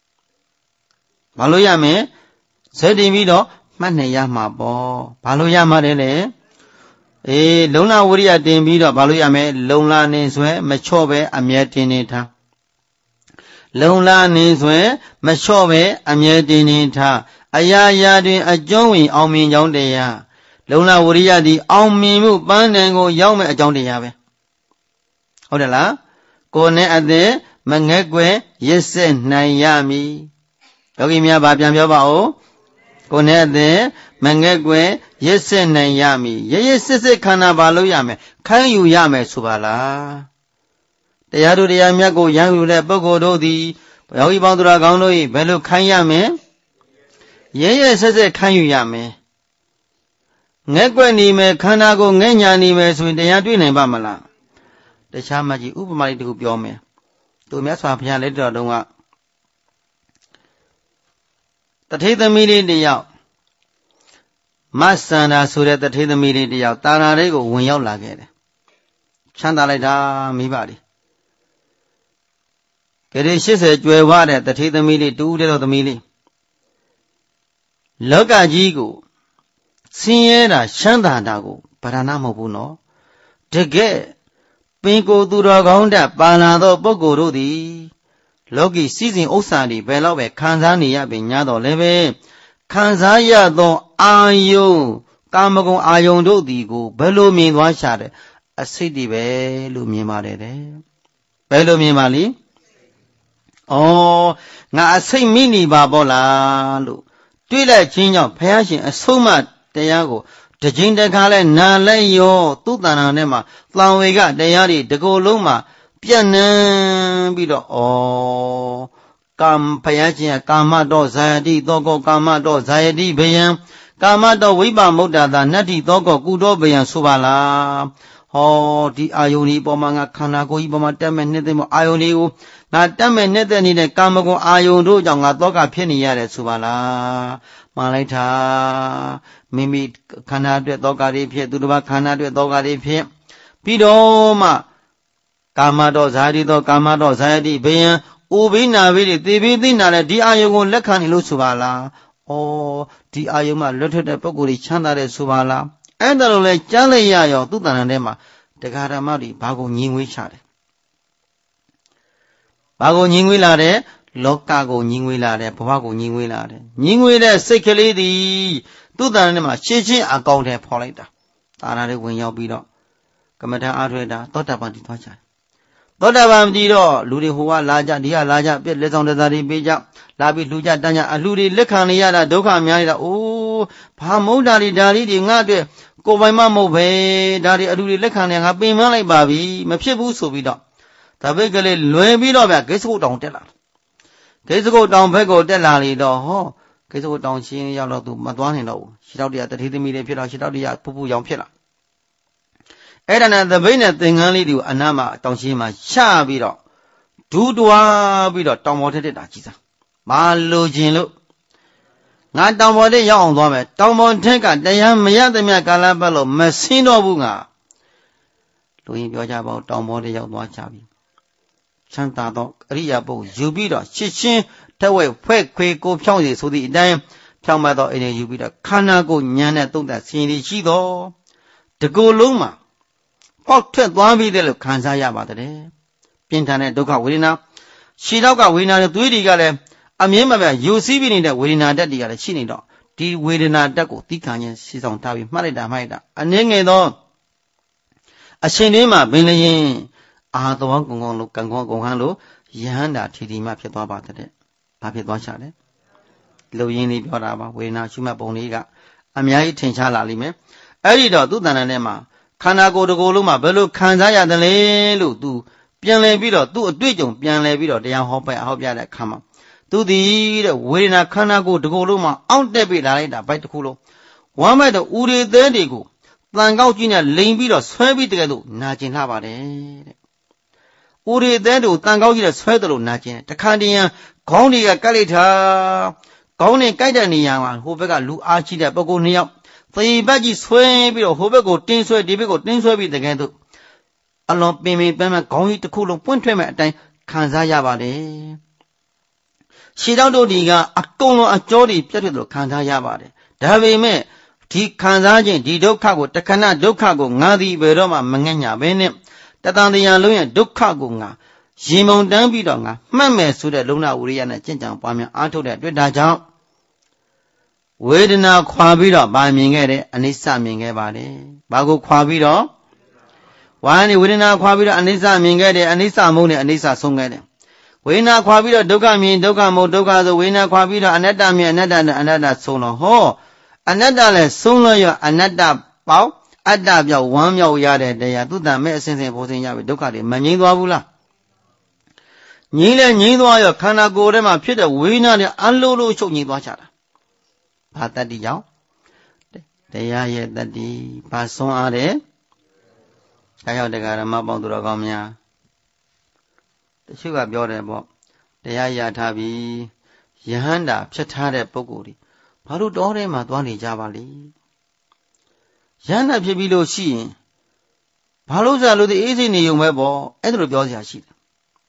ဇွဲတိမ်ပြီးတော့မှတ်နေရမှာပေါ့ဘာလို့ရမှာလဲလုံလဝရိယတင်ပြီးတော့ဘာလို့ရမယ်လုံလနေဇွဲမချော့ပဲအမြဲတင်နေထားလုံလနေဇွဲမချော့ပဲအမြဲတင်နေထားအရာရာတွင်အကျုံးဝင်အောင်မြင်ကြောင်းတရားလုံလဝရိယသည်အောင်မြင်မှုပန်းတန်ကိုရောက်မဲ့အကြောင်းတရားပဲဟုတ်တယ်လားကိုယ်နဲ့အသက်မငဲ့ကွယ်ရစ်စစ်နိုင်ရမည်ယောဂီများဗာပြန်ပြောပါဦးကိုယ်နဲ့အသက်မငဲ့ကွယ်ရစ်စစ်နိုင်ရမည်ရစ်စစ်ခန္ဓာဘာလို့ရမယ်ခိုင်းယူရမယ်ဆိုပါလားတရားတို့တရားမြတ်ကိုရန်ယူတဲ့ပုဂ္ဂိုလ်တို့သည်ယောဂီပေါင်းသူတော်ကောင်းတို့၏ဘယ်လိုခိုင်းရမယ်ရစစ်ခိုင်းယူရမယ်ငဲ့ကွက်နေမယ်ခန္ဓာကိုငဲ့ညာနေမယ်ဆိုရင်တရားတွေ့နိုင်ပါမလားတခြားမှကြီးဥပမာလေးတစ်ခုပြောမယ်သူမြတ်စွာဘုရားလက်တော်တုန်းကတထေသမီးလေးတယောက် Masanda Surya the Tidamidi out, Tanarego, when you like it. Chandalita, Mibadi. It is she said, you are what at the Tidamidi, 2 days of the meeting. Loka Jigo. Sierra Shanda Dago, Paranamo Buno. To get Pinko Duragonda, Panado Bogorodi. Logi seizing Osadi, Belowe, Kanzania, Binyado Leve. Kanzaya do Ayo, Kamago Ayon do Digo, Belumi Washade, a city Belumi Mare. Belumi Mali? Oh, now I say mini babola. Twila Chinja, Passion, a soma, Deago, the Jinda Kale, Nalayo, Tutananema, Flawega, Deari, the Goluma, Piana Bido, oh. Kam Payachia, Kamado, Zayadi, Dogo, Kamado, Zayadi, Bayan, Kamado, Wiba Moda, the Nati, Dogo, Gudo, Bayan, Subala. Oh, the Ioni Bomanga, Kanago, Ibama, Temen, Ioni, not Temen, Nethan in a Kamago, Iondo, Janga, Doga, Penny, Yare, Subala. Maleta, Mimi, Canada, Dogari, Duba, Canada, Dogari, Pidoma, Kamado, Zadido, Kamado, Zayadi, Bayan. Ubina really, the Vidina, the Ayago Lekani Lusubala, or the Ayuma Lutted Poguri Chanda Subala, and the Lole Jalayayo, Tutanema, the Garamari, Bago Ningwi Chade. Bago Ningwilare, Lokago Ningwilare, Pago Ningwilare, Ningwile, Sekeli, the Tutanema, Chichi, a gold polita. Tanare when you beat up. Commander Adreda, Totabandi Tocha. Todabam Dido, Ludi Hua, Laja, Dia, Laja, Bit, Leson de Dari Bija, Labi Luja, Danya, Aludi, Lekaniana, Doka, Miana, oh, Pamodari, Dari, Ngade, Go by Mammo, Dari, Aludi, Lekania, Bimali, Babi, Mapibu, Subida. Tabegale, Luebido, Gesso down Tella. Gesso down Pego, Delali, do, Gesso down, seeing Yellow to Madwanino. She out there that hit me, she out there, Pupu, young Pilla. Edana the Bennett thing only do Anama, Tonshima, Shabiro. Dudua Bido, Tomoted Achisa. Malu Jinlu. Not Tomode young woman, Tomon Tenka, the young Mayadamia Calabalo, Messino Bunga. Doing your job about Tomode young Wachabi. Chantado, Riabo, Jubido, Chichin, Tawe, Quick, go Piongi, so the dime, Piamado in a Jubida, Kanago, Yana, don't that see the Chido. The go Luma. Pocket one video Kansaya Battery. Pintane Doka Winna. She doga winner to Digale. A member you see in the winner that the other chinido. Di Widina Dago, Tikanya, she's on Tavi, Marida Maida. A Nengedo. A Shinema, Billy. Ah, the one go Halo. Yanda Tidi Mapia Battery. Papia Washade. Loyini Bioraba, Winna, Shuma Boniga. Amia Tinchala Lime. Erido, Dudanema. Kanago to Goluma, Belu, Kanzaya, the Lelu, do, Pianle Bido, do a dwijum, Pianle Bido, the young hope I hope that come. Do the Wina Kanago to Goluma, out there be later, by the Kulo. One by the Uri there they go. Langao Junior, Lane Bido, Swabi together, Najin Havade. Uri there do, Tangao Junior, Swedalo, Najin, the Candian, Condia Calita, Connie Kaidania, who began Lu Archie, the Bogonia. The badgy sway, Hobago, Tin Sway, Dibigo, Tin Sway, the Gando. Along Bimmy Bama, going to cool point to me at time, Kanzaya Bade. She don't do Diga, a tono, a jolly, Petulo, Kanzaya Bade. Davi me, T. Kanzajin, Di Dokago, Takana, Dokago, Nadi, Veroma, Mangana, Bene, Tatandia Luya, Dokagunga, Simon Dambidonga, Mamma, Suda Luna, Uriana, Jinjan, Pamia, Anto, that with that job. Wedina Quabida by Mingere and Nissa Mingere. Bago Quabida. One Wedina Quabida and Nissa Mingere and Nissa Moni and Nissa Sungere. Wena Quabida Doga mean Doga Modoga, the Wena Quabida, another me, another solo. Ho! Another solo, another bow, Adab ya 1 秒 yard, they are to the medicine and posting Yavi Doka, Manidwabula. Nila Nidwa, Kanago, Rema, Peter, Wina, the Unlulu show Nidwachara. Patadi Yao. They are yet that the Passon are there. I have the Garamaba Duragamia. The sugar beyond they are Yatabi Yahanda, Chatare Poguri. Paru Dore Matwani Javali. ရဟန္တာဖြစ်ပြီးလို့ရှိရင်ဘာလို့စားလို့ဒီအေးစိတ်နေုံပဲပေါ့အဲ့ဒါလိုပြောစရာရှိတယ်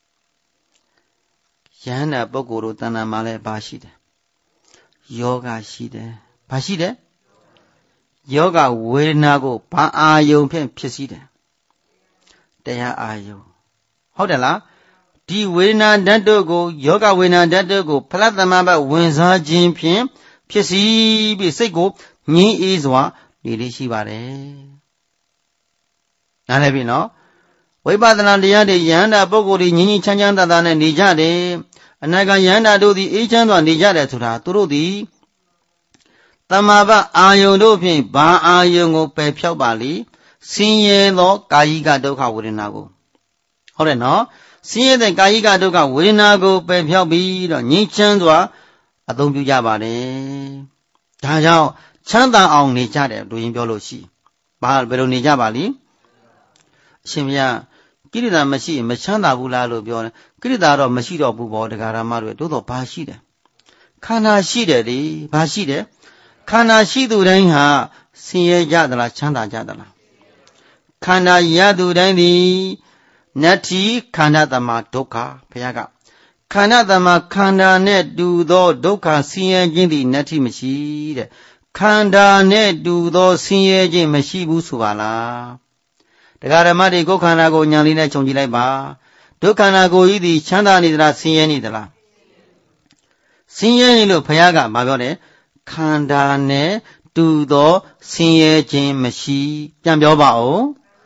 ယဟန္တာပုဂ္ဂိုလ်တို့တဏ္ဍာမှာလည်းဘာရှိတယ်ယောဂရှိတယ်ဘာရှိတယ်ယောဂဝေဒနာကိုဘာအာယုံဖြင့်ဖြစ်စည်းတယ်တရားအာယုံဟုတ်တယ်လားဒီဝေဒနာဓာတ်တို့ကိုယောဂဝေဒနာဓာတ်တို့ကိုဖလားသမဘဝင်စားခြင်းဖြင့်ဖြစ်စည်းပြီးစိတ်ကိုငြိမ်းအေးစွာနေလေးရှိပါတယ်နားလည်ပြီနော်ဝိပဿနာတရားတွေယဟန္တာပုဂ္ဂိုလ်တွေငြိမ်းငြိမ်းချမ်းချမ်းသာသာနဲ့နေကြတယ်အနာဂတ်ယဟန္တာတို့သည်အေးချမ်းစွာနေကြတယ်ဆိုတာသူတို့သည်တမ္မာပအာယုန်တို့ဖြင့်ဘာအာယုန်ကိုပယ်ဖြောက်ပါလိဆင်းရဲသောကာယိကဒုက္ခဝေဒနာကိုဟုတ်တယ်နော်ဆင်းရဲတဲ့ကာယိကဒုက္ခဝေဒနာကိုပယ်ဖြောက်ပြီးတော့ငြိမ်းချမ်းစွာအသုံးပြုကြပါတယ်ဒါကြောင့်ချမ်းသာအောင်နေကြတယ်လူရင်းပြောလို့ရှိဘာဘယ်လိုနေကြပါလိအရှင်ဘုရားကိရိတာမရှိမချမ်းသာဘူးလားလို့ပြောတယ်ကိရိတာတော့မရှိတော့ဘူးပေါ့တရားဓမ္မတွေတိုးတော့ဘာရှိတယ်ခန္ဓာရှိတယ်လေဘာရှိတယ်ခန္ဓာရှိသူတိုင်းဟာဆင်းရဲကြသလားချမ်းသာကြသလားခန္ဓာရသူတိုင်းသည်နတ္ထိခန္ဓာတမဒုက္ခဘုရားကခန္ဓာတမခန္ဓာနဲ့တူသောဒုက္ခဆင်းရဲခြင်းသည်နတ္ထိမရှိတဲ့ခန္ဓာနဲ့တူသောဆင်းရဲခြင်းမရှိဘူးဆိုပါလားတရားဓမ္မတွေကိုယ်ခန္ဓာကိုဉာဏ်လေးနဲ့ခြုံကြည့်လိုက်ပါဒုက္ခနာကိုကြီးသည်ချမ်းသာနေသလားဆင်းရဲနေသလားဆင်းရဲနေလို့ဘုရားကမပြောတယ်ခန္ဓာနဲ့တူသောဆင်းရဲခြင်းမရှိပြန်ပြောပါဦး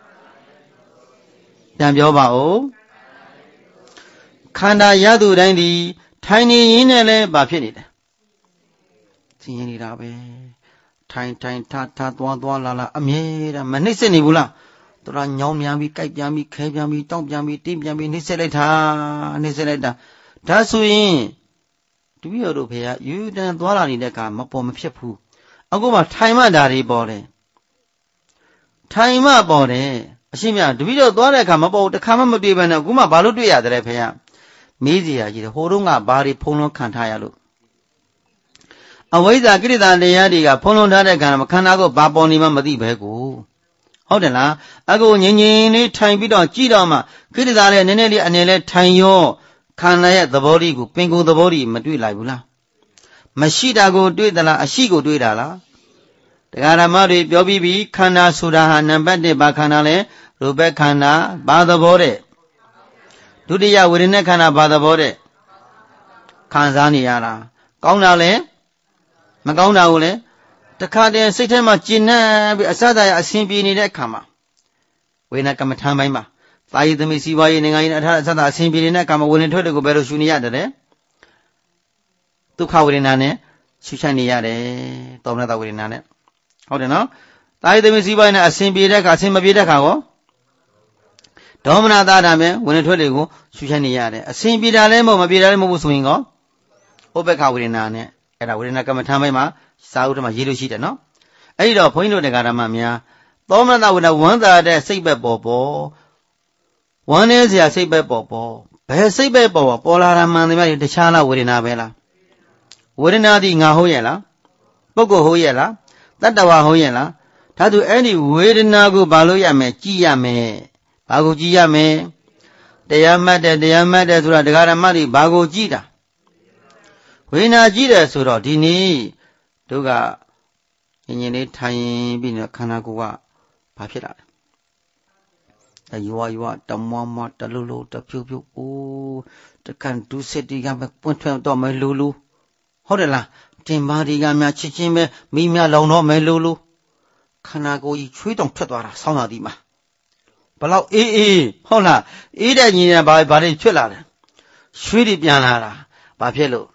ပြန်ပြောပါဦးခန္ဓာရသူတိုင်းသည်ထိုင်နေရင်းနဲ့လည်းဘာဖြစ်နေတယ်ဆင်းရဲနေတာပဲထိုင်ထားသွားလာအမြဲတမ်းမနှိမ့်စစ်နေဘူးလားတော်ညောင်းပြန်ပြီးကြိုက်ပြန်ပြီးခဲပြန်ပြီးတောင့်ပြန်ပြီးတင်းပြန်ပြီးနှိမ့်စစ်လိုက်တာဒါဆိုရင်တပည့်တော်တို့ဖေကယူတန်သွားလာနေတဲ့အခါမပေါ်မဖြစ်ဘူးအခုမှထိုင်မှဒါတွေပေါ်တယ်ထိုင်မှပေါ်တယ်အရှင်းပြတပည့်တော်သွားတဲ့အခါမပေါ်တခါမှမတွေ့ဘဲနဲ့အခုမှဘာလို့တွေ့ရတယ်ဖေကမေးစရာကြီးတယ်ဟိုတုန်းကဘာတွေဖုံးလွှမ်းခံထားရလို့အဝိဇ္ဇာကိရိတာတရားတွေကဖုံးလွှမ်းထားတဲ့ခန္ဓာမှာခန္ဓာကိုဘာပေါ်နေမှမသိပဲကိုဟုတ်တယ်လားအခုငြိမ်ငြိမ်လေးထိုင်ပြီးတော့ကြည့်တော့မှကိရိတာလည်းနည်းနည်းလေးအနေနဲ့ထိုင်ရောခန္ဓာရဲ့သဘောလေးကိုပင်ကိုယ်သဘောလေးမတွေ့လိုက်ဘူးလားမရှိတာကိုတွေ့သလားအရှိကိုတွေ့တာလားတရားဓမ္မတွေပြောပြီးပြီခန္ဓာဆိုတာဟာနံပါတ်1ဘာခန္ဓာလဲရူပခန္ဓာဘာသဘောတဲ့ဒုတိယဝေဒနာခန္ဓာဘာသဘောတဲ့ခံစားနေရတာကောင်းတာလဲမကောင်းတာကိုလဲတခါတည်းစိတ်ထဲမှာကျဉ်းနှံ့ပြီးအစသာရအစဉ်ပြေနေတဲ့အခါမှာဝေဒနာကမ္မထံပိုင်းမှာသာယသမီးစီးပွားရေးနိုင်ငံရေးအထာအစသာအစဉ်ပြေနေတဲ့အခါမှာဝေဒနာထွက်တဲ့ကိုဘယ်လိုရှုနေရတယ်ဒုက္ခဝေဒနာနဲ့ရှုချက်နေရတယ်သောမနတဝေဒနာနဲ့ဟုတ်တယ်နော်သာယသမီးစီးပွားရေးနဲ့အစဉ်ပြေတဲ့အခါအစဉ်မပြေတဲ့အခါကိုဒေါမနတာတာမဲ့ဝေဒနာထွက်တွေကိုရှုချက်နေရတယ်အစဉ်ပြေတာလည်းမဟုတ်မပြေတာလည်းမဟုတ်ဘူးဆိုရင်ကောဥပ္ပခဝေဒနာနဲ့အဲ့ဒါဝေဒနာကမ္မထံပိုင်းမှာစာအုပ်ထဲမှာရေးလို့ရှိတယ်နော်အဲ့ဒီတော့ဘုန်းကြီးတို့တရားဓမ္မများသောမနတဝေဒနာဝမ်းသာတဲ့စိတ်ပဲပေါ်ဝမ်းနေစရာစိတ်ပဲပေါ်ဘယ်စိတ်ပဲပေါ်လာတာမှန်တယ်များတခြားလားဝေဒနာပဲလားဝေဒနာသည်ငါဟုတ်ရဲ့လားပုဂ္ဂိုလ်ဟုတ်ရဲ့လားတတ္တဝါဟုတ်ရဲ့လားဒါသူအဲ့ဒီဝေဒနာကိုဘာလို့ရမယ်ကြည်ရမယ်ဘာကိုကြည်ရမယ်တရားမှတ်တယ်ဆိုတာတရားဓမ္မတွေဘာကိုကြည်တာဝေဒနာကြည်တယ်ဆိုတော့ဒီနေ့တို့ကငြင်းလေးထိုင်ပြီးတော့ခန္ဓာကိုယ်ကဘာဖြစ်လာလဲရွာတမွားမွားတလူလူတဖြူဖြူအိုးတကန်ဒုစတိကမပွင့်ထွန်းတော့မဲလူဟုတ်တယ်လားတင်ပါဒီကများချစ်ချင်းပဲမိများလောင်တော့မဲလူခန္ဓာကိုယ်ကြီးချွေးတောင်ထွက်သွားတာဆောင်းသာဒီမှာဘလောက်အေးဟုတ်လားအေးတဲ့ညီနဲ့ဘာတွေဖြစ်လာတယ်ရွှေတွေပြန်လာတာဘာဖြစ်လို့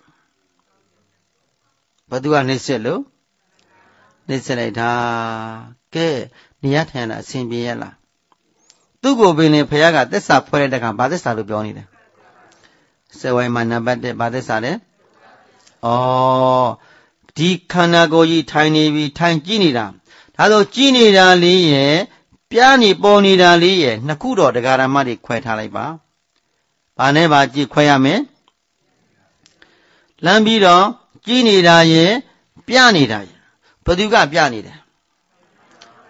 ဘသူကနှိမ့်ဆက်လို့နှိမ့်ဆက်လိုက်တာကဲနေရထိုင်တာအစဉ်ပြေရလားသူ့ကိုပင်လေဖခင်ကသစ္စာဖွဲ့တဲ့အခါဘာသစ္စာလို့ပြောနေတယ်စေဝိုင်းမှာနံပါတ်1ဘာသစ္စာလဲဩဒီခန္ဓာကိုယ်ကြီးထိုင်နေပြီထိုင်ကြည့်နေတာဒါဆိုကြည့်နေတာလေးရဲ့ပြားနေပေါ်နေတာလေးရဲ့နှစ်ခုတော့တရားဓမ္မတွေခွဲထားလိုက်ပါဘာနဲ့ဘာကြည့်ခွဲရမယ်လမ်းပြီးတော့ကြည့်နေတာရဲ့ပြနေတာရဲ့ဘယ်သူကပြနေတယ်ခ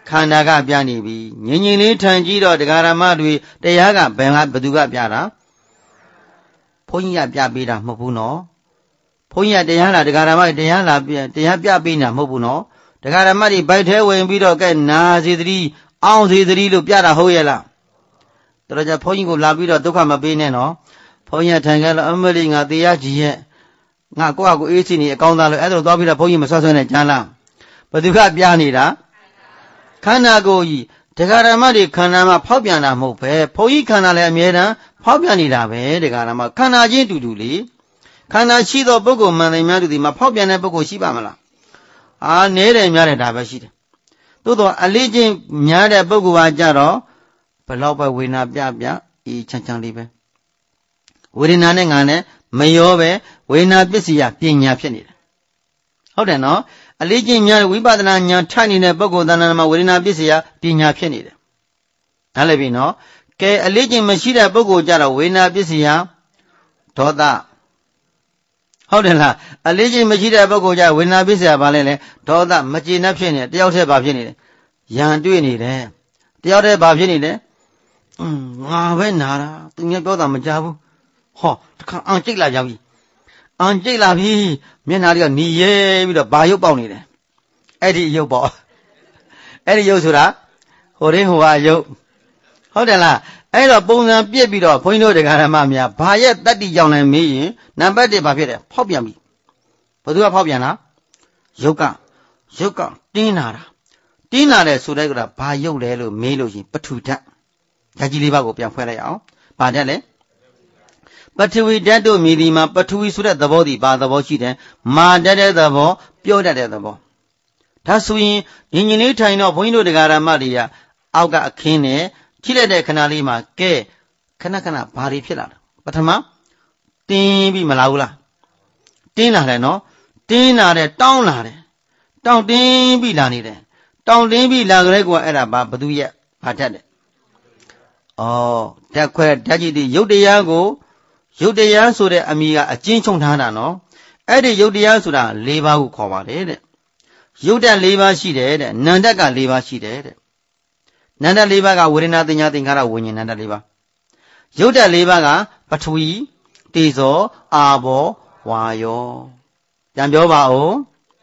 ခန္ဓာကပြနေပြီငြိမ်ငြိမ်လေးထိုင်ကြည့်တော့တရားဓမ္မတွေတရားကဘသူကပြတာဘုန်းကြီးကပြပေးတာမဟုတ်ဘူးနော်ဘုန်းကြီးကတရားလားတရားဓမ္မတရားပြပေးတာမဟုတ်ဘူးနော်တရားဓမ္မတွေဗိုက်ထဲဝင်ပြီးတော့ကဲနာစေတည်းအောင်စေတည်းလို့ပြတာဟုတ်ရဲ့လားတော်ကြဘုန်းကြီးကိုလာပြီးတော့ဒုက္ခမပေးနဲ့နော်ဘုန်းကြီးထိုင်ကြလို့အမလီငါတရားကြီးရဲ့ငါကိုယ့်အကိုအေးစီနေအကောင်းသားလို့အဲ့ဒါသွားပြီးတော့ဘုန်းကြီးမဆွဆွနဲ့ကြမ်းလားဘသူကပြနေတာခန္ဓာကိုယ်ကြီးတရားဓမ္မတွေခန္ဓာမှာဖောက်ပြန်တာမဟုတ်ပဲဘုန်းကြီးခန္ဓာလည်းအမြဲတမ်းဖောက်ပြန်နေတာပဲတရားဓမ္မခန္ဓာချင်းတူတူလေခန္ဓာရှိသောပုဂ္ဂိုလ်မှန်တယ်များတူဒီမှာဖောက်ပြန်တဲ့ပုဂ္ဂိုလ်ရှိပါမလားနဲတယ်များတယ်ဒါပဲရှိတယ်သို့တော့အလေးချင်းများတဲ့ပုဂ္ဂိုလ်ဟာကြတော့ဘလောက်ပဲဝေဒနာပြအေးချမ်းချမ်းလေးပဲဝေဒနာနဲ့ငါနဲ့မရောပဲဝေဒနာပစ္စည်းပညာဖြစ်နေတယ်ဟုတ်တယ်နော်အလေးချင်းများဝိပဿနာဉာဏ်ထိုက်နေတဲ့ပုဂ္ဂိုလ်တဏ္ဍာမှာဝေဒနာပစ္စည်းပညာဖြစ်နေတယ်နားလည်ပြီနော်ကဲအလေးချင်းမရှိတဲ့ပုဂ္ဂိုလ်ကြတော့ဝေဒနာပစ္စည်းဒေါသဟုတ်တယ်လားအလေးချင်းမရှိတဲ့ပုဂ္ဂိုလ်ကြဝေဒနာပစ္စည်းဘာလဲလဲဒေါသမကျေနပ်ဖြစ်နေတယောက်တည်းဘာဖြစ်နေလဲရန်တွေ့နေတယ်တယောက်တည်းဘာဖြစ်နေလဲငါပဲနာတာသူများပြောတာမကြားဘူးဟောတခါအံကြိတ်လာကြပြီအံကြိတ်လာပြီမျက်နှာတွေကหนีရဲပြီးတော့ဘာရုပ်ပေါက်နေတယ်အဲ့ဒီရုပ်ပေါ့အဲ့ဒီရုပ်ဆိုတာဟိုရင်းဟိုဟာရုပ်ဟုတ်တယ်လားအဲ့တော့ပုံစံပြစ်ပြီးတော့ဘုန်းကြီးတို့တရားဓမ္မများဘာရဲ့တတ္တိကြောင့်လဲမေးရင်နံပါတ်1ဘာဖြစ်လဲဖောက်ပြန်ပြီဘသူကဖောက်ပြန်လားရုပ်ကတင်းလာတယ်ဆိုတဲ့ကဘာရုပ်လဲလို့မေးလို့ရှင်ပထူဓာတ်ဓာတ်ကြီးလေးပါးကိုပြန်ဖွဲ့လိုက်အောင်ဘာဓာတ်လဲပထဝီဓာတ်တို့မြည်ဒီမှာပထဝီဆိုတဲ့သဘောဒီဘာသဘောရှိတယ်မာတတ်တဲ့သဘောပြောတတ်တဲ့သဘောဒါဆိုရင်ညီညီလေးထိုင်တော့ဘုန်းကြီးတို့တရားဓမ္မတွေကအောက်ကအခင်းနဲ့ထိလိုက်တဲ့ခဏလေးမှာကဲခဏဘာတွေဖြစ်လာလဲပထမတင်းပြီးမလာဘူးလားတင်းလာတယ်နော်တင်းလာတယ်တောင်းလာတယ်တောင်းတင်းပြီးလာနေတယ်တောင်းတင်းပြီးလာကြတဲ့ကွာအဲ့ဒါဘသူရဲ့ဘာတတ်တယ်ဩဓာတ်ခွဲဓာတ်ကြီးဒီရုပ်တရားကိုရုပ်တရားဆိုတဲ့အမည်ကအကျဉ်းချုံထားတာနော်အဲ့ဒီရုပ်တရားဆိုတာ၄ပါးကိုခေါ်ပါတယ်တဲ့ရုပ်ဓာတ်၄ပါးရှိတယ်တဲ့နံဓာတ်က၄ပါးရှိတယ်တဲ့နံဓာတ်၄ပါးကဝေဒနာတင်ညာသင်္ခါရဝิญဉ်နံဓာတ်၄ပါးရုပ်ဓာတ်၄ပါးကပထဝီတေဇောအာဘောဝါယောပြန်ပြောပါဦး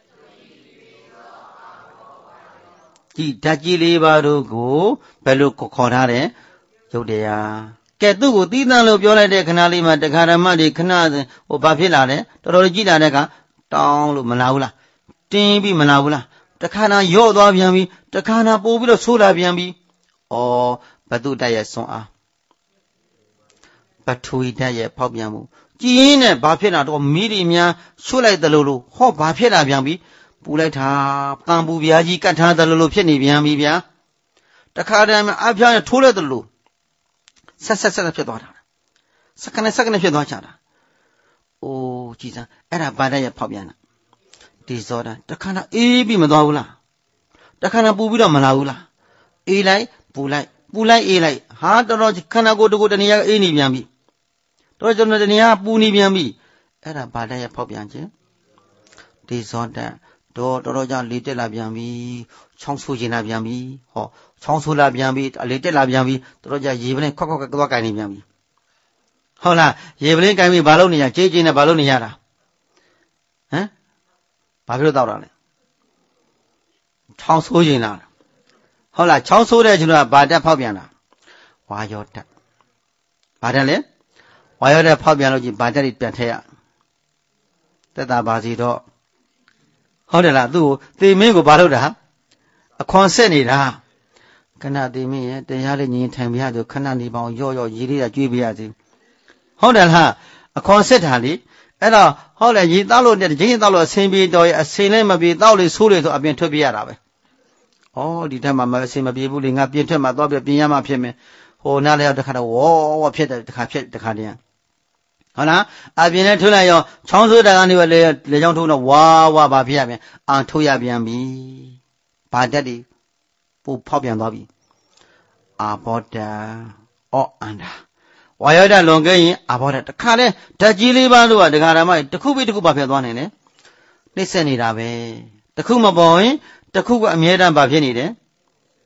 ဒီဓာတ်ကြီး၄ပါးတို့ကိုဘယ်လိုခေါ်ထားတယ်ရုပ်တရားကဲသူ့ကိုသီးသန့်လို့ပြောလိုက်တဲ့ခဏလေးမှာတရားဓမ္မတွေခဏဟိုဘာဖြစ်လာလဲတော်တော်ကြည့်လာတဲ့အခါတောင်းလို့မလာဘူးလားတင်းပြီးမလာဘူးလားတခါနာရော့သွားပြန်ပြီတခါနာပို့ပြီးတော့ဆိုးလာပြန်ပြီဩဘသူတတ်ရဲ့စွန်အားပထဝီဓာတ်ရဲ့ဖောက်ပြန်မှုကြည်ရင်နဲ့ဘာဖြစ်လာတော့မီးတွေများဆွတ်လိုက်သလိုလိုဟောဘာဖြစ်လာပြန်ပြီပူလိုက်တာကံပူပြားကြီးကတ်ထားသလိုလိုဖြစ်နေပြန်ပြီဗျာတခါတည်းမှာအဖျားနဲ့ထိုးလိုက်သလိုလိုဆက်ဖြစ်သွားတာစက္ကနဲ့ဖြစ်သွားချတာအိုးကြည်စမ်းအဲ့ဒါဘာဓာတ်ရဲ့ဖောက်ပြန်တာဒီဇောတာတခါနာအေးပြီးမသွားဘူးလားတခါနာပူပြီးတော့မလာဘူးလားအေးလိုက်ပူလိုက်အေးလိုက်ဟာတော်တော်ခန္ဓာကိုယ်တကူတနေရအေးနေပြန်ပြီတော်တော်တနေရပူနေပြန်ပြီအဲ့ဒါဘာဓာတ်ရဲ့ဖောက်ပြန်ခြင်းဒီဇောတာတော်တော်ကြာလေတက်လာပြန်ပြီချောင်းဆိုးခြင်းလာပြန်ပြီဟောချောင်းဆိုးလာပြန်ပြီလေတက်လာပြန်ပြီတော်ကြာရေပလင်းခွက်သွားကင်နေပြန်ပြီဟုတ်လားရေပလင်းကင်ပြီးဘာလုပ်နေရကြေးနဲ့ဘာလုပ်နေရတာဟမ်ဘာဖြစ်လို့တောက်တာလဲချောင်းဆိုးခြင်းလားဟုတ်လားချောင်းဆိုးတဲ့ကျွန်တော်ကဘာတက်ဖောက်ပြန်တာဝါယောတက်ဘာတက်လဲဝါယောတက်ဖောက်ပြန်လို့ကြီးဘာတက်တွေပြန်ထည့်ရတက်တာပါစီတော့ဟုတ်တယ်လားသူ့ကိုသေမင်းကိုဘာလုပ်တာအခွန်ဆက်နေတာခဏသေမင်းရဲ့တရားလေးညင်ထိုင်ပြရဆိုခဏနေပေါင်းရော့ရေးလေးကကျွေးပြရစီဟုတ်တယ်လားအခွန်ဆက်တာလေအဲ့တော့ဟုတ်လေရေတောက်လို့တဲ့ဂျင်းတောက်လို့အစင်ပြေတော်ရဲ့အစင်လည်းမပြေတောက်လေဆိုးလေဆိုအပြင်ထွက်ပြရတာပဲဩဒီထက်မှမအစင်မပြေဘူးလေငါပြင်ထွက်မှသွားပြပြင်ရမှဖြစ်မယ်ဟိုနားလည်းတခါတော့ဝေါဖြစ်တယ်တခါတည်းဟုတ်လားအပြင်နဲ့ထုတ်လိုက်ရောချောင်းစိုးတာကနေပဲလေချောင်းထိုးတော့ဝါဘာဖြစ်ရပြန်အာထိုးရပြန်ပြီဘာတက်ဒီပို့ဖောက်ပြန်သွားပြီအာဘောတအောအန္တာဝါယောဒလွန်ခဲ့ရင်အာဘောတတခါလဲဓာတ်ကြီးလေးပါလို့ကဒကာရမတခုပြီးတခုဘာဖြစ်သွားနိုင်လဲနှိမ့်ဆက်နေတာပဲတခုမပေါ်ရင်တခုကအမြဲတမ်းဘာဖြစ်နေတယ်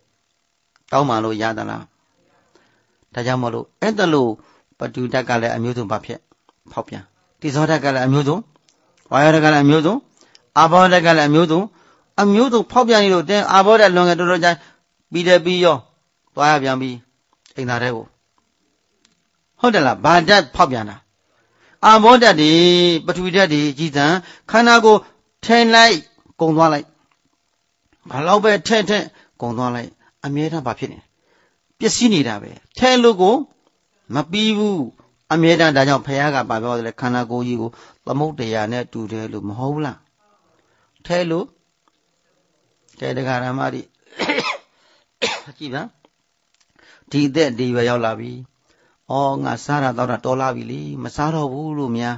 တောင်းမှလို့ရသလားဒါကြောင့်မလို့အဲ့ဒါလို့ပတုဓာတ်ကလည်းအမျိုးစုံပါဖြစ်ဖောက်ပြန်တိဇောဓာတ်ကလည်းအမျိုးစုံဝါယောဓာတ်ကလည်းအမျိုးစုံအာဘောဓာတ်ကလည်းအမျိုးစုံဖောက်ပြန်နေလို့အာဘောဓာတ်လွန်ခဲ့တော်တော်ကြာပြီးတယ်ပြီးရောသွားရပြန်ပြီးအိမ်သားတဲ့ကိုဟုတ်တယ်လားဘာဓာတ်ဖောက်ပြန်တာအာဘောဓာတ်တွေပထဝီဓာတ်တွေကြည်စံခန္ဓာကိုထဲလိုက်ကုံသွားလိုက်ဘာလို့ပဲထဲကုံသွားလိုက်အမြဲတမ်းဘာဖြစ်နေပျက်စီးနေတာပဲထဲလို့ကိုမပြီးဘူးအမြဲတမ်းဒါကြောင့်ဖခင်ကဘာပြောလဲခန္ဓာကိုယ်ကြီးကိုသမုဒ္ဒရာနဲ့တူတယ်လို့မဟုတ်ဘူးလားထဲလို့တရားဓမ္မတွေကြည့်ပါဒီအသက်ဒီရွယ်ရောက်လာပြီဩငါစားတာတော့တော်လာပြီလေမစားတော့ဘူးလို့များ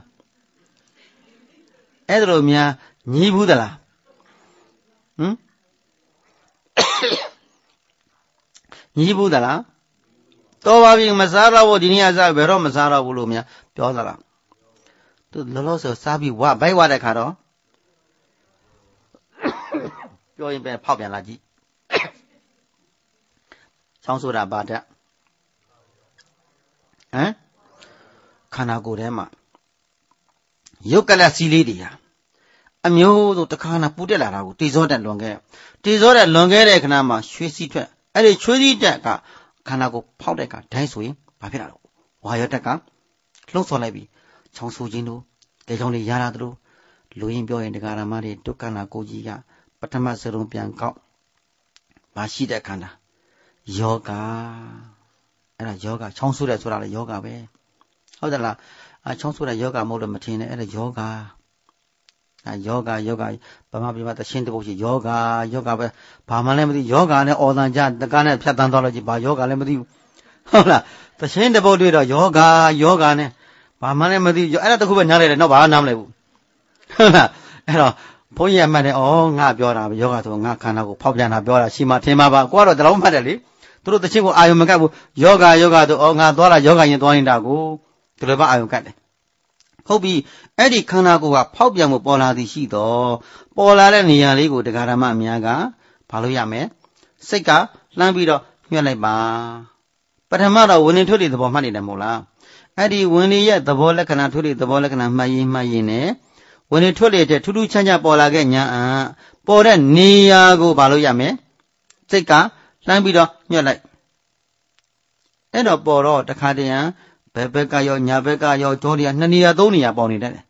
အဲ့ဒါလို့များညီးဘူးသလားညီးဘူးသလားတော်ပါပြီမစားတော့ဘူးဒီနေ့ကစားဘယ်တော့မစားတော့ဘူးလို့များပြောသလားသူလောလောဆယ်စားပြီးဝဘိုက်ဝတဲ့ခါတော့ပြောရင်ပဲဖောက်ပြန်လာကြည့်ချောင်းဆိုတာဘာဓာတ်ခန္ဓာကိုယ်ထဲမှာရုပ်ကလစီလေးတွေဟာအမျိုးစုံတစ်ခါနာပူတက်လာတာကိုတေဇောတက်လွန်ခဲ့တဲ့ခဏမှာရွှေစီးထွက်အဲ့ဒီရွှေစီးတက်ကခန္ဓာကိုယ်ဖောက်တဲ့ကဒိုင်းဆိုရင်ဘာဖြစ်လာတော့ဝါယောတက်ကလှုပ်ဆော်လိုက်ပြီးချောင်းဆူခြင်းတို့လေချောင်းတွေရလာသလိုလူရင်းပြောရင်တရားဓမ္မတွေဒုက္ခနာကိုကြီးကပထမစရုံပြန်ကောက်ဘာရှိတဲ့ခန္ဓာယောဂအဲ့ဒါယောဂချောင်းဆူတယ်ဆိုတာလေယောဂပဲဟုတ်တယ်လားချောင်းဆူတဲ့ယောဂမဟုတ်လို့မထင်နဲ့အဲ့ဒါယောဂယောဂဗမာပြည်မှာသရှင်တပုတ်ရှိယောဂပဲဘာမှလည်းမသိယောဂနဲ့အော်တန်ကြတကားနဲ့ဖြတ်တန်းသွားလို့ကြည့်ဘာယောဂလည်းမသိဘူးဟုတ်လားသရှင်တပုတ်တွေ့တော့ယောဂနဲ့ဘာမှလည်းမသိအဲ့ဒါတခုပဲနားလဲတယ်တော့ဘာနားမလဲဘူးဟုတ်လားအဲ့တော့ဘုန်းကြီးအမှတ်တယ်ငါပြောတာယောဂဆိုငါခန္ဓာကိုဖောက်ပြန်တာပြောတာရှိမှထင်မှာပါကိုကတော့တလုံးမှတ်တယ်လေသူတို့သရှင်ကိုအာယုံမကတ်ဘူးယောဂဆိုငါသွားတာယောဂရင်သွားနေတာကိုသူတို့ဘာအာယုံကတ်တယ်ဟုတ်ပြီအဲ့ဒီခန္ဓာကိုယ်ကဖောက်ပြန်မှုပေါ်လာသည်ရှိတော့ပေါ်လာတဲ့နေရာလေးကိုတရားဓမ္မအများကဘာလို့ရမယ်စိတ်ကလှမ်းပြီးတော့ညှက်လိုက်ပါပထမတော့ဝင်နေထွက်တဲ့သဘောမှတ်နေတယ်မဟုတ်လားအဲ့ဒီဝင်နေရဲ့သဘောလက္ခဏာထွက်တဲ့သဘောလက္ခဏာမှတ်ရင်နဲ့ဝင်နေထွက်တဲ့ထူးထူးခြားခြားပေါ်လာခဲ့ညာပေါ်တဲ့နေရာကိုဘာလို့ရမယ်စိတ်ကလှမ်းပြီးတော့ညှက်လိုက်အဲ့တော့ပေါ်တော့တခါတည်းဘက်ကရောညာဘက်ကရောကြောတွေက2နေရာ3နေရာပေါနေတတ်တယ်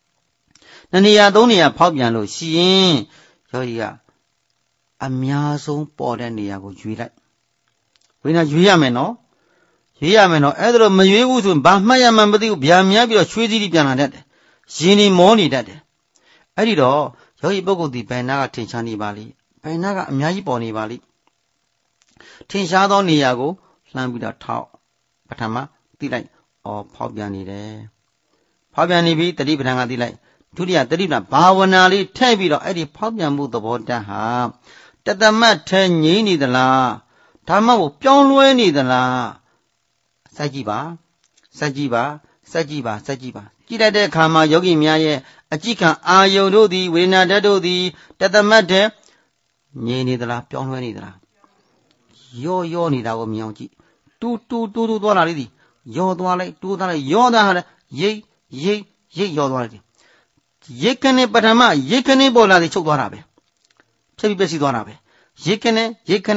2နေရာ3နေရာဖောက်ပြန်လို့ရှိရင်ယောဂီကအများဆုံးပေါ်တဲ့နေရာကိုရွေးလိုက်ဝိညာဉ်ရွေးရမယ်နော်အဲ့ဒါလို့မရွေးဘူးဆိုရင်ဘာမှတ်ရမှမသိဘူးဗျာများပြီးတော့ရွှေစည်းပြန်လာတတ်တယ်ရင်နေမောနေတတ်တယ်အဲ့ဒီတော့ယောဂီပုဂ္ဂိုလ်ဒီဘယ်နာကထင်ရှားနေပါလိဘယ်နာကအများကြီးပေါ်နေပါလိထင်ရှားသောနေရာကိုလှမ်းပြီးတော့ထောက်ပထမသိလိုက်ဖောက်ပြန်နေတယ်ဖောက်ပြန်နေပြီတတိပဌာန်ကသိလိုက်ဒုတိယတတိပဌာန်ဘာဝနာလေးထည့်ပြီးတော့အဲ့ဒီဖောက်ပြန်မှုသဘောတတ်ဟာတသမတ်ထဲငြိမ့်နေသလားဓမ္မကိုပြောင်းလဲနေသလားစိုက်ကြည့်ပါကြည့်လိုက်တဲ့အခါမှာယောဂီများရဲ့အကြည့်ခံအာယုန်တို့သည်ဝေဒနာဓာတ်တို့သည်တသမတ်ထဲငြိမ့်နေသလားပြောင်းလဲနေသလားရောနေတာကိုမြင်အောင်ကြည့်တူသွားလာလေးသည်ရောသွားလိုက်တိုးသွားလိုက်ရောသွားတယ်ရိတ်ရောသွားတယ်ရိတ်ခနဲ့ပထမရိတ်ခနဲ့ပေါ်လာတယ်ချုပ်သွားတာပဲဖြည့်ပြီးပျက်စီးသွားတာပဲရိတ်ခနဲ့ဖြည့်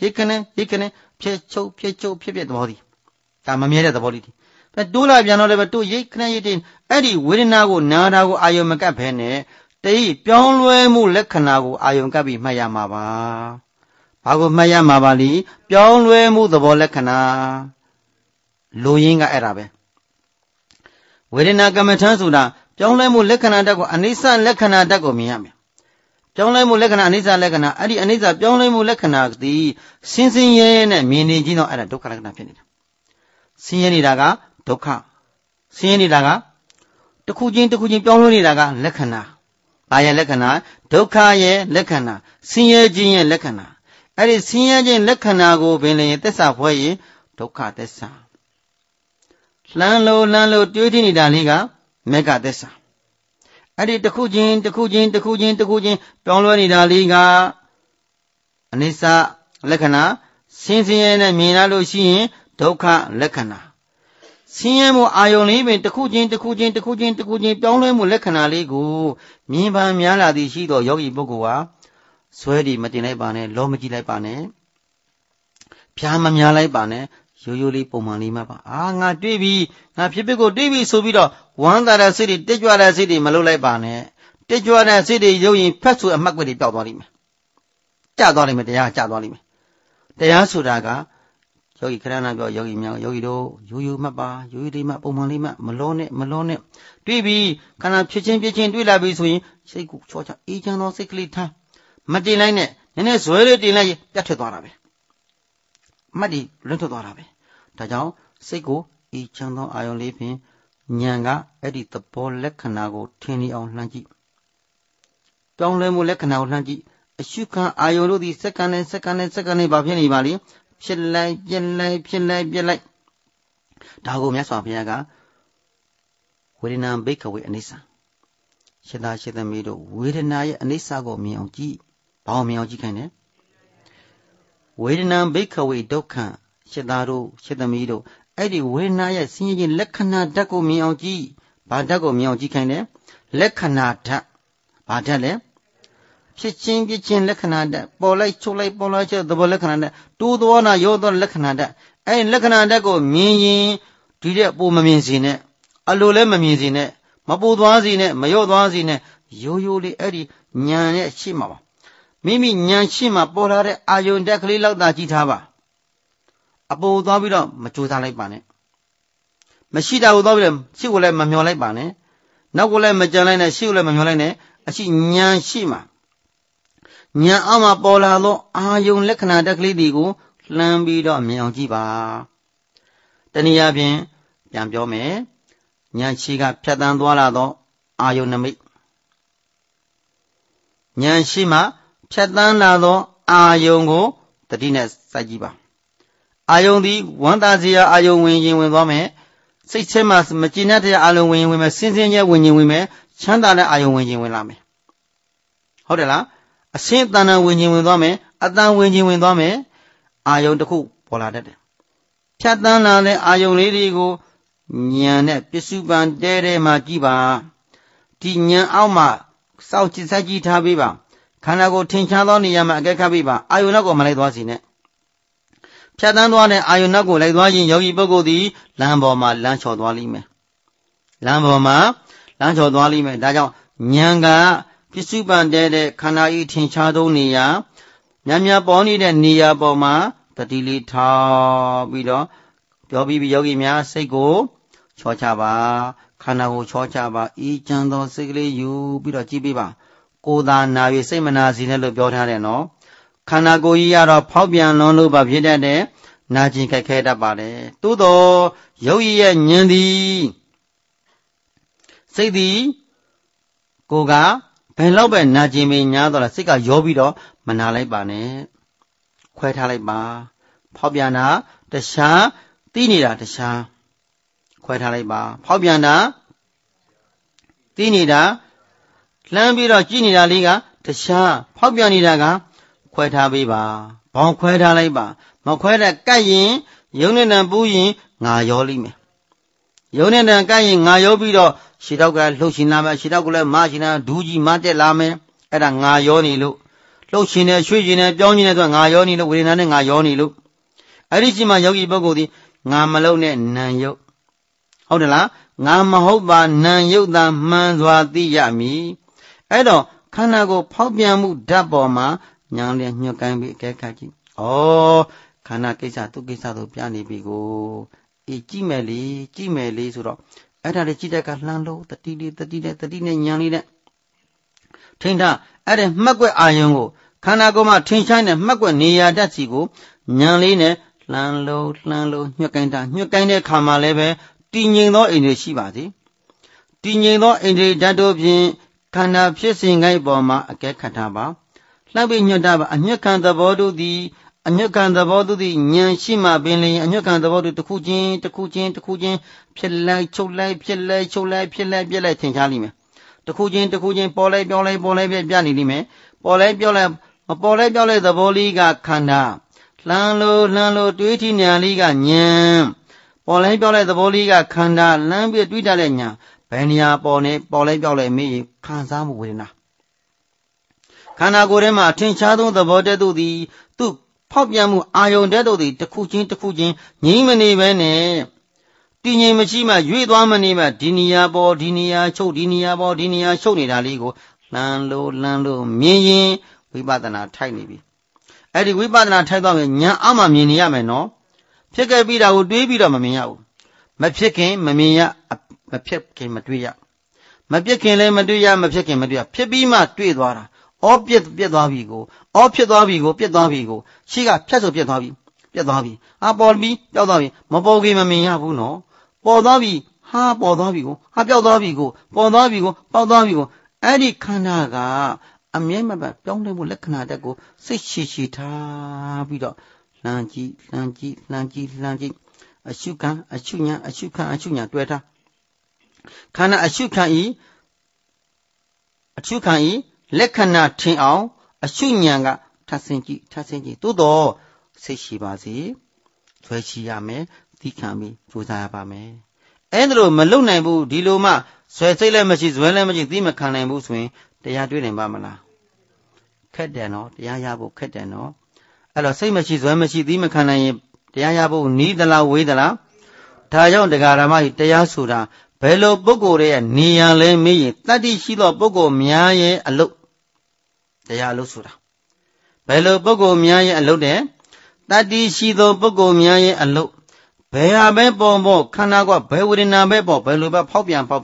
ချုပ်သဘောသည်ဒါမမြဲတဲ့သဘောလေးတိုးလာပြန်တော့လည်းပဲတိုးရိတ်ခနဲ့တင်းအဲ့ဒီဝေဒနာကိုနာတာကိုအာယုံမကပ်ဘဲနဲ့တည်ပြောင်းလဲမှုလက္ခဏာကိုအာယုံကပ်ပြီးမှတ်ရမှာပါဘာကိုမှတ်ရမှာပါလိပြောင်းလဲမှုသဘောလက္ခဏာလူရင်းကအဲ့ဒါပဲဝေဒနာကမ္မထမ်းဆိုတာပြောင်းလဲမှုလက္ခဏာတက်ကိုအနိစ္စလက္ခဏာတက်ကိုမြင်ရမယ်ပြောင်းလဲမှုလက္ခဏာအနိစ္စလက္ခဏာအဲ့ဒီအနိစ္စပြောင်းလဲမှုလက္ခဏာသည်စင်ရဲနဲ့မြင်နေခြင်းတော့အဲ့ဒါဒုက္ခလက္ခဏာဖြစ်နေတာဆင်းရဲနေတာကဒုက္ခဆင်းရဲနေတာကတစ်ခုချင်းပြောင်းလဲနေတာကလက္ခဏာဘာရဲ့လက္ခဏာဒုက္ခရဲ့လက္ခဏာဆင်းရဲခြင်းရဲ့လက္ခဏာအဲ့ဒီဆင်းရဲခြင်းလက္ခဏာကိုပင်လျင်သစ္စာဖွဲ့ရင်ဒုက္ခသစ္စာလှမ်းလို့တွေးကြည့်နေတာလေးကမေဃသစ္စာအဲ့ဒီတစ်ခုချင်းပြောင်းလဲနေတာလေးကအနိစ္စလက္ခဏာဆင်းရဲနဲ့မြင်ရလို့ရှိရင်ဒုက္ခလက္ခဏာဆင်းရဲမှုအာယုံလေးပင်တစ်ခုချင်းတစ်ခုချင်းတစ်ခုချင်းတစ်ခုချင်းပြောင်းလဲမှုလက္ခဏာလေးကိုမြင်ပါများလာသည်ရှိသောယောဂီပုဂ္ဂိုလ်ဟာဇွဲဒီမတင်လိုက်ပါနဲ့လောမကြည့်လိုက်ပါနဲ့ဖြားမများလိုက်ပါနဲ့ရိုးရိုးလေးပုံမှန်လေးမှပါငါတွေးပြီငါဖြစ်ဖြစ်ကိုတွေးပြီဆိုပြီးတော့ဝမ်းသာတဲ့စိတ်တွေတက်ကြွတဲ့စိတ်တွေမလုပ်လိုက်ပါနဲ့တက်ကြွတဲ့စိတ်တွေရုပ်ရင်ဖက်ဆိုအမှတ်ကွက်တွေပျောက်သွားလိမ့်မယ်ကျသွားလိမ့်မယ်တရားကျသွားလိမ့်မယ်တရားဆိုတာကယောဂီခရဏပြောယောဂီများယောဂီတို့ရိုးရိုးမှတ်ပါရိုးရိုးလေးမှပုံမှန်လေးမှမလောနဲ့တွေးပြီခန္ဓာဖြစ်ချင်းတွေးလာပြီဆိုရင်စိတ်ကိုချောချအေးချမ်းသောစိတ်ကလေးထားမတင်လိုက်နဲ့နည်းနည်းဇွဲလေးတင်လိုက်ပြတ်ထွက်သွားတာပဲအမှတ်ဒီလွတ်ထွက်သွားတာပဲဒါကြောင့်စိတ်ကိုအေးချမ်းသောအာယုံလေးဖြင့်ဉာဏ်ကအဲ့ဒီသဘောလက္ခဏာကိုထင်နေအောင်လှမ်းကြည့်ပြောင်းလဲမှုလက္ခဏာကိုလှမ်းကြည့်အရှုခံအာယုံတို့သည်စက္ကန့်နဲ့ဘာဖြစ်နေပါလိမ့်ဖြစ်လိုက်ပြက်လိုက်ဒါကိုမြတ်စွာဘုရားကဝေဒနာဘိက္ခဝေအနိစ္စရှင်းသားသမီးတို့ဝေဒနာရဲ့အနိစ္စကိုမြင်အောင်ကြည့်ဘာအောင်မြင်အောင်ကြည့်ခိုင်းတယ်ဝေဒနာဘိက္ခဝေဒုက္ခရှင်းသားတို့သမီးတို့အဲ့ဒီဝေဒနာရဲ့ဆင်းရဲခြင်းလက္ခဏာဓာတ်ကိုမြင်အောင်ကြည့်ဘာဓာတ်ကိုမြင်အောင်ကြည့်ခိုင်းတယ်လက္ခဏာဓာတ်ဘာဓာတ်လဲဖြစ်ချင်းလက္ခဏာဓာတ်ပေါ်လိုက်ချုပ်လိုက်ပေါ်လိုက်ချုပ်သဘောလက္ခဏာဓာတ်တိုးသွားနာရောသောလက္ခဏာဓာတ်အဲ့လက္ခဏာဓာတ်ကိုမြင်ရင်ဒီတဲ့ပုံမမြင်စေနဲ့အလိုလည်းမမြင်စေနဲ့မပူသွားစေနဲ့မရော့သွားစေနဲ့ရိုးရိုးလေးအဲ့ဒီဉာဏ်ရဲ့ရှေ့မှာပါမိမိဉာဏ်ရှေ့မှာပေါ်လာတဲ့အာယုန်ဓာတ်ကလေးလောက်သာကြည့်ထားပါအပူသွားပြီးတော့မကြိုးစားလိုက်ပါနဲ့မရှိတာကိုသွားပြီးတော့ရှေ့ကိုလည်းမမျောလိုက်ပါနဲ့နောက်ကိုလည်းမကြံလိုက်နဲ့ရှေ့ကိုလည်းမမျောလိုက်နဲ့အရှိဉာဏ်ရှေ့မှာဉာဏ်အောက်မှာပေါ်လာသောအာယုန်လက္ခဏာဓာတ်ကလေးတွေကိုလှမ်းပြီးတော့မြင်အောင်ကြည့်ပါတနည်းအားဖြင့်ပြန်ပြောမယ်ဉာဏ်ရှိကဖြတ်တန်းသွားလာသောအာယုန်နမိတ်ဉာဏ်ရှိမှဖြတ်တန်းလာသောအာယုန်ကိုတတိနဲ့စိုက်ကြည့်ပါအာယုန်သည်ဝမ်းသာစရာအာယုန်ဝင်သွားမယ်စိတ်ထဲမှာမကျေနပ်တဲ့အာယုန်ဝင်မယ်စင်းရဲဝင်မယ်ချမ်းသာတဲ့အာယုန်ဝင်လာမယ်ဟုတ်တယ်လားအစင်းတဏ္ဍဝင်သွားမယ်အတန်ဝင်သွားမယ်အာယုန်တစ်ခုပေါ်လာတတ်တယ်ဖြတ်တန်းလာတဲ့အာယုန်လေးတွေကိုဉာဏ်နဲ့ပစ္စုပန်တဲမှာကြည့်ပါဒီဉာဏ်အောက်မှာစောင့်ကြည့်စိုက်ကြည့်ထားပေးပါခန္ဓာကိုယ်ထင်ရှားသောနေရာမှာအကဲခတ်ပေးပါအာယုန်နောက်ကိုမလိုက်သွားစေနဲ့ဖြတ်တန်းသွားတဲ့အာယုန်နောက်ကိုလိုက်သွားရင်ယောဂီပုဂ္ဂိုလ်သည်လမ်းပေါ်မှာလမ်းချော်သွားလိမ့်မယ်ဒါကြောင့်ဉာဏ်ကပစ္စုပန်တဲတဲ့ခန္ဓာဤထင်ရှားသောနေရာများပေါ်နေတဲ့နေရာပေါ်မှာတတိလေးထားပြီးတော့ပြောပြီးယောဂီများစိတ်ကိုချောချပါခန္ဓာကိုချောချပါအေးချမ်းသောစိတ်ကလေးယူပြီးတော့ကြည့်ပေးပါကိုယ်သာနာ၍စိတ်မနာစေနဲ့လို့ပြောထားတယ်နော်ခန္ဓာကိုယ်ကြီးကတော့ဖောက်ပြန်လွန်လို့ပါဖြစ်တတ်တယ်နာကျင်ခက်ခဲတတ်ပါတယ်သို့သောယောဂီရဲ့ဉာဏ်သည်စိတ်သည်ကိုယ်ကဘယ်လောက်ပဲနာကျင်ပင်ညားတော့လားစိတ်ကရောပြီးတော့မနာလိုက်ပါနဲ့ခွဲထားလိုက်ပါဖောက်ပြန်တာတခြားသိနေတာတခြားခွဲထားလိုက်ပါဖောက်ပြန်တာသိနေတာလှမ်းပြီးတော့ကြည့်နေတာလေးကတခြားဖောက်ပြန်နေတာကခွဲထားပေးပါဘောင်ခွဲထားလိုက်ပါမခွဲတဲ့ကတ်ရင်ယုံနဲ့တန်ပူးရင်ငါရောလိမ့်မယ်ယုံနဲ့တန်ကတ်ရင်ငါရောပြီးတော့ခြေထောက်ကလှုပ်ရှင်လာမယ်ခြေထောက်ကလည်းမရှင်လာဒူးကြီးမတက်လာမယ်အဲ့ဒါငါရောနေလို့လှုပ်ရှင်နေရွှေ့ရှင်နေပြောင်းရှင်နေဆိုငါရောနေလို့ဝေဒနာနဲ့ငါရောနေလို့အဲ့ဒီချိန်မှာယောဂီပုဂ္ဂိုလ်ဒီငါမလုံးနဲ့နံယုတ်ဟုတ်တယ်လားငါမဟုတ်ပါနံယုတ်သာမှန်စွာသိရမည်အဲ့တော့ခန္ဓာကိုဖောက်ပြန်မှုဓာတ်ပေါ်မှာညာနဲ့ညှို့ကိုင်းပြီးအကဲခတ်ကြည့်ဩခန္ဓာကိစ္စသူကိစ္စတို့ပြနေပြီကိုအေးကြည့်မယ်လေဆိုတော့အဲ့ဒါလေးကြည့်တဲ့ကလှမ်းလို့တတိနဲ့ညာလေးနဲ့ထိန်းထားအဲ့ဒါမှတ်ကွက်အာယုံကိုခန္ဓာကိုယ်မှာထင်ရှားတဲ့မှတ်ကွက်နေရာဓာတ်စီကိုညာလေးနဲ့လှမ်းလို့ညှို့ကိုင်းတဲ့ခါမှာလည်းပဲတည်ငြိမ်သောအိန္ဒြေရှိပါစေတည်ငြိမ်သောအိန္ဒြေဓာတ်တို့ဖြင့်ခန္ဓာဖြစ်စဉ်ကိုက်ပေါ်မှာအကဲခတ်ထားပါလှမ်းပြီးညှို့တာပါအညွတ်ခံသဘောတို့သည်ဉာဏ်ရှိမှပင်လျင်အညွတ်ခံသဘောတို့တစ်ခုချင်းဖြစ်လိုက်ချုပ်လိုက်ပြက်လိုက်ထင်ရှားလိမ့်မယ်တစ်ခုချင်းပေါ်လိုက်ပြောင်းလိုက်ပြနေလိမ့်မယ်ပေါ်လိုက်ပြောင်းလိုက်သဘောလေးကခန္ဓာလှမ်းလို့တွေးထီညာလေးကညာပေါ်လဲပြောက်တဲ့သဘောလေးကခန္ဓာလှမ်းပြီးတွေးတတ်တဲ့ညာဘယ်နေရာပေါ်လဲပြောက်လဲမေးရင်ခံစားမှုဝေဒနာခန္ဓာကိုယ်ထဲမှာထင်ရှားသောသဘောတည်းတို့သည်သူ့ဖောက်ပြန်မှုအာယုန်တည်းတို့သည်တစ်ခုချင်းငြိမ့်မနေပဲနဲ့တည်ငြိမ်မရှိမှရွေ့သွားမနေမှဒီနေရာပေါ်ဒီနေရာချုပ်ဒီနေရာပေါ်ဒီနေရာချုပ်နေတာလေးကိုလှမ်းလို့မြင်ရင်ဝိပဿနာထိုက်နေပြီအဲ့ဒီဝိပဿနာထိုက်သွားရင်ညာအမှမြင်နေရမယ်နော်ဖြစ်ခဲ့ပြီးတာကိုတွေးပြီးတော့မမြင်ရဘူးမဖြစ်ခင်မမြင်ရမဖြစ်ခင်မတွေ့ရမပြစ်ခင်လည်းမတွေ့ရမဖြစ်ခင်မတွေ့ရဖြစ်ပြီးမှတွေ့သွားတာဩပြက်သွားပြီကိုဩဖြစ်သွားပြီကိုပြက်သွားပြီကိုရှိကဖြတ်ဆိုပြက်သွားပြီပေါ်ပြီးပျောက်သွားပြီမပေါ်ခင်မမြင်ရဘူးနော်ပေါ်သွားပြီဟာပေါ်သွားပြီကိုဟာပျောက်သွားပြီကိုပေါ်သွားပြီကိုပေါက်သွားပြီကိုအဲ့ဒီခန္ဓာကအမြဲမပြတ်ပြောင်းလဲမှုလက္ခဏာတက်ကိုစိတ်ရှိထားပြီးတော့လှမ်းကြည့်အရှုခံအရှုညာတွေ့ထားခန္ဓာအရှုခံဤလက္ခဏာထင်အောင်အရှုညာကထပ်ဆင်းကြည့်သို့တော့စိတ်ရှိပါစေဆွဲရှိရမယ်သီးခံပြီးကြိုးစားရပါမယ်အဲ့ဒါလို့မလုံနိုင်ဘူးဒီလိုမှဆွဲစိတ်လည်းမရှိဇွဲလည်းမရှိသီးမခံနိုင်ဘူးဆိုရင်တရားတွေ့နိုင်ပါမလားခက်တယ်နော်တရားရဖို့ခက်တယ်နော်အဲ့တော့စိတ်မရှိဇွဲမရှိသီးမခံနိုင်ရင်တရားရဖို့နီးသလားဝေးသလားဒါကြောင့်တရားဓမ္မကြီးတရားဆိုတာဘယ်လိုပုဂ္ဂိုလ်ရဲ့နေရလဲမေးရင်တတ္တိရှိသောပုဂ္ဂိုလ်များရဲ့အလုပ်တရားအလုပ်ဆိုတာဘယ်လိုပုဂ္ဂိုလ်များရဲ့အလုပ်တဲ့တတ္တိရှိသောပုဂ္ဂိုလ်များရဲ့အလုပ်ဘယ်ဟာပဲပေါ်ခန္ဓာကဘယ်ဝေဒနာပဲပေါ်ဘယ်လိုပဲဖောက်ပြန်ဩ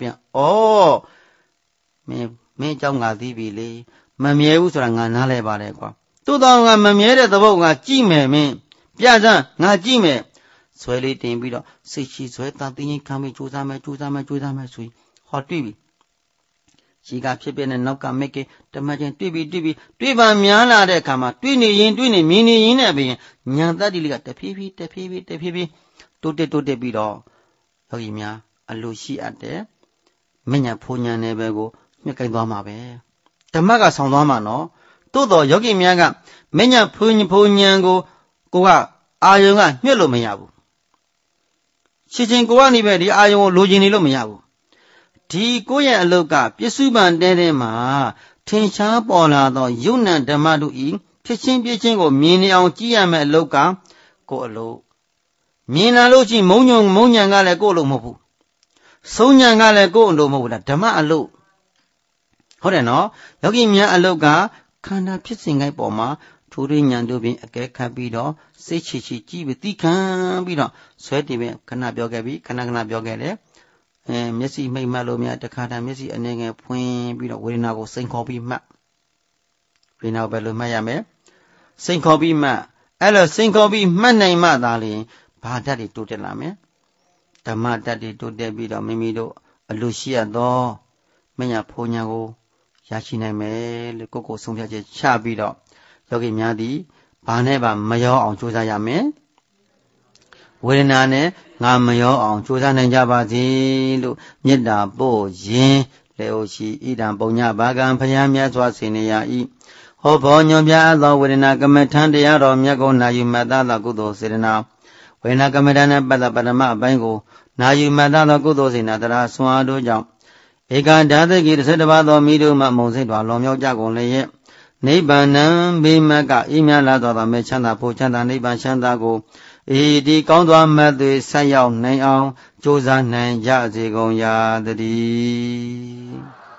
မင်းเจ้าငါသိပြီလေမမြဲဘူးဆိုတာငါနားလဲပါတယ်ကွာသို့တော်ငါမမြဲတဲ့သဘောကကြည့်မယ်မင်းပြစမ်းငါကြည့်မယ်ဆွဲလေးတင်ပြီးတော့စိတ်ရှိဆွဲတာတင်းရင်ခံပြီးကြိုးစားမယ်ဆိုရင်ဟောတွေ့ပြီရှိကဖြစ်ပြတဲ့နောက်ကမက်ကတမချင်းတွေ့ပြီပါများလာတဲ့အခါမှာတွေ့နေမြင်နေရင်နဲ့ပြင်ညာတတ္တိလေးကတဖြည်းဖြည်းတိုးတက်ပြီးတော့ယောဂီများအလိုရှိအပ်တဲ့မညာဖိုးညာနယ်ဘက်ကိုမြှက်ကိုက်သွားမှာပဲဓမ္မကဆောင်သွားမှာနော်တိုးတော့ယောဂီများကမညာဖိုးညာကိုကအာယုံကညှက်လို့မရဘူးချင်းကိုကနေပဲဒီအာယုံကိုလိုချင်နေလို့မရဘူးဒီကိုယ့်ရဲ့အလုတ်ကပြစ္စုပန်တဲမှာထင်ရှားပေါ်လာသောယုံ nant ဓမ္မတို့ဤဖြစ်ချင်းကိုမြင်နေအောင်ကြည့်ရမယ်အလုတ်ကကိုယ့်အလုတ်မြင်လာလို့ရှိရင်မုံညာကလည်းကိုယ့်အလုတ်မဟုတ်ဘူးဆုံးညာကလည်းကိုယ့်အလုတ်မဟုတ်ဘူးလားဓမ္မအလုတ်ဟုတ်တယ်နော်ယောဂီများအလုတ်ကခန္ဓာဖြစ်စဉ်တိုင်းပေါ်မှာထိုးရင်းညာတို့ပင်အကဲခတ်ပြီးတော့စိတ်ရှိကြည့်ပြီးသိခံပြီးတော့ဆွဲတည်ပြီးခဏပြောခဲ့ပြီးခဏပြောခဲ့တယ်မျက်စိမိတ်မှတ်လို့များတခါတည်းမျက်စိအနေငယ်ဖွင့်ပြီးတော့ဝေဒနာကိုစိန်ခေါ်ပြီးမှတ်ဝေဒနာကိုပဲလို့မှတ်ရမယ်စိန်ခေါ်ပြီးမှတ်အဲ့လိုစိန်ခေါ်ပြီးမှတ်နိုင်မှသာလျှင်ဘာဓာတ်တွေတိုးတက်လာမယ်ဓမ္မဓာတ်တွေတိုးတက်ပြီးတော့မိမိတို့အလိုရှိရသောမညာဖိုးညာကိုရရှိနိုင်မယ်လို့ကိုယ်ဆုံးဖြတ်ချက်ချပြီးတော့ယောဂီများသည်ဘာနဲ့ပါမရောအောင်ကြိုးစားရမယ်ဝေဒနာနဲ့ငါမရောအောင်ကြိုးစားနိုင်ကြပါစေလို့မေတ္တာပို့ရင်လေအိုရှိဣဒံပုံညဘာကံဖယားမြတ်စွာစေနေရ၏ဟောဘောညွန်ပြသောဝေဒနာကမ္မထံတရားတော်မြတ်ကိုနာယူမှတ်သားသောကုသိုလ်စေတနာဝေဒနာကမ္မထံနဲ့ပတ်သက်ပထမအပိုင်းကိုနာယူမှတ်သားသောကုသိုလ်စေနာတရားဆွမ်းအားတို့ကြောင့်ဧကဓာတကိ30ပါးသောမိတို့မှမုံစိတ်တော်လွန်မြောက်ကြကုန်လျက်နိဗ္ဗာန်ဘေမကဤမြလာသောမေချမ်းသာဖို့ချမ်းသာနိဗ္ဗာန်ချမ်းသာကိုဒီကောင်းစွာမတ်သွေဆက်ရောက်နိုင်အောင်ကြိုးစားနိုင်ကြစေကုန်ရာတည်း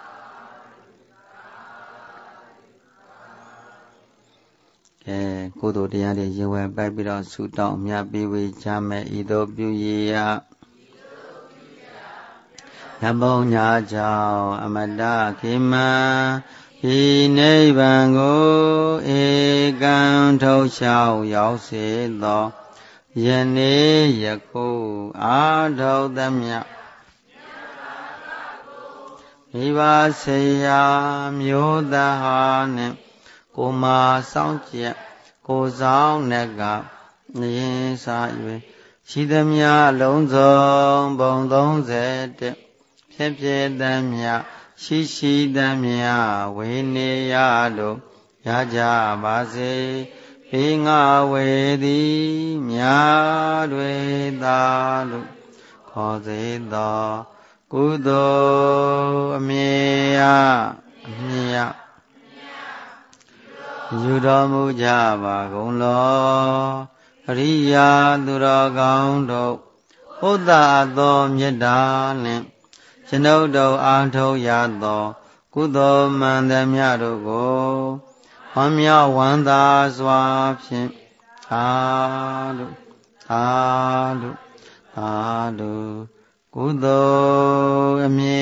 ကုသိုလ်တရားတွေရင်ဝယ်ပိုက်ပြီးတော့ဆုတောင်းမြတ်ပြီးဝေချမယ်ဤသို့ပြုရရဘုံညာကြောင့်အမတခေမံဤနိဗ္ဗာန်ကိုဧကံထုတ်လျှောက်ရောက်စေသောယနေ့ယခုအာထုသမျှမိဘဆေယမျိုးသားဟာနှင့်ကိုမာဆောင်ကျက်ကိုဆောင်နှက်ကယင်းစာ၍ရှိသမျှလုံးစုံဘုံ31ဖြစ်သမျှရှိသမျှဝေနေရလို့ရကြပါစေပေငါဝေသည်မြာတွေသာလို့ခေါ်စေသောကုသိုလ်အမြတ်ယူတော်မူကြပါကုန်လောအရိယာသူတော်ကောင်းတို့ဥဒ္ဒါသောမေတ္တာနှင့်ကျွန်ုပ်တို့အားထုတ်ရသောကုသိုလ်မှန်သမျှတို့ကိုဝမ်းမြောက်ဝမ်းသာစွာဖြင့်သာဓုကုသိုလ်အမြ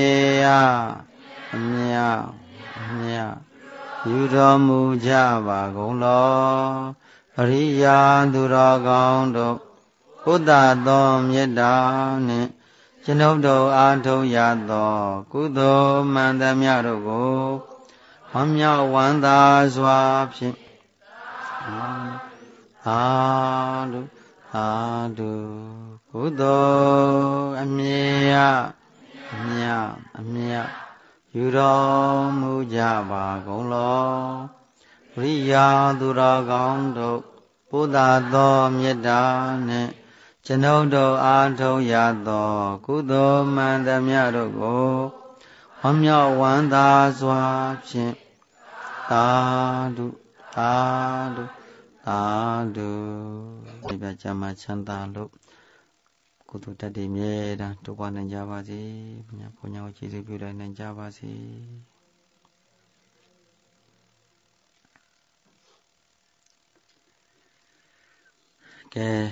တ်ယူတော်မူကြပါကုန်လောအရိယာသူတော်ကောင်းတို့ဥဒ္ဒါသောမေတ္တာနှင့်ကျွန်ုပ်တို့အားထုတ်ရသောကုသိုလ်မှန်သမျှတို့ကိုဝမ်းမြောက်ဝမ်းသာစွာဖြင့်သာဓုကုသိုလ်အမြတ်ယူတော်မူကြပါကုန်လောပရိယာသူတော်ကောင်းတို့ဘုဒ္ဓသောမေတ္တာနှင့်ကျွန်ုပ်တို့အားထုတ်ရသောကုသိုလ်မှန်သမျှတို့ကိုဝမ်းမြောက်ဝမ်းသာစွာဖြင့်သာဓုဒီပြကြမှာချမ်းသာလို့ကုသိုလ်တတ်တွေမြဲတမ်းတိုးပွားနိုင်ကြပါစေဘုရားကိုကျေးဇူးပြုနိုင်ကြပါစေကဲ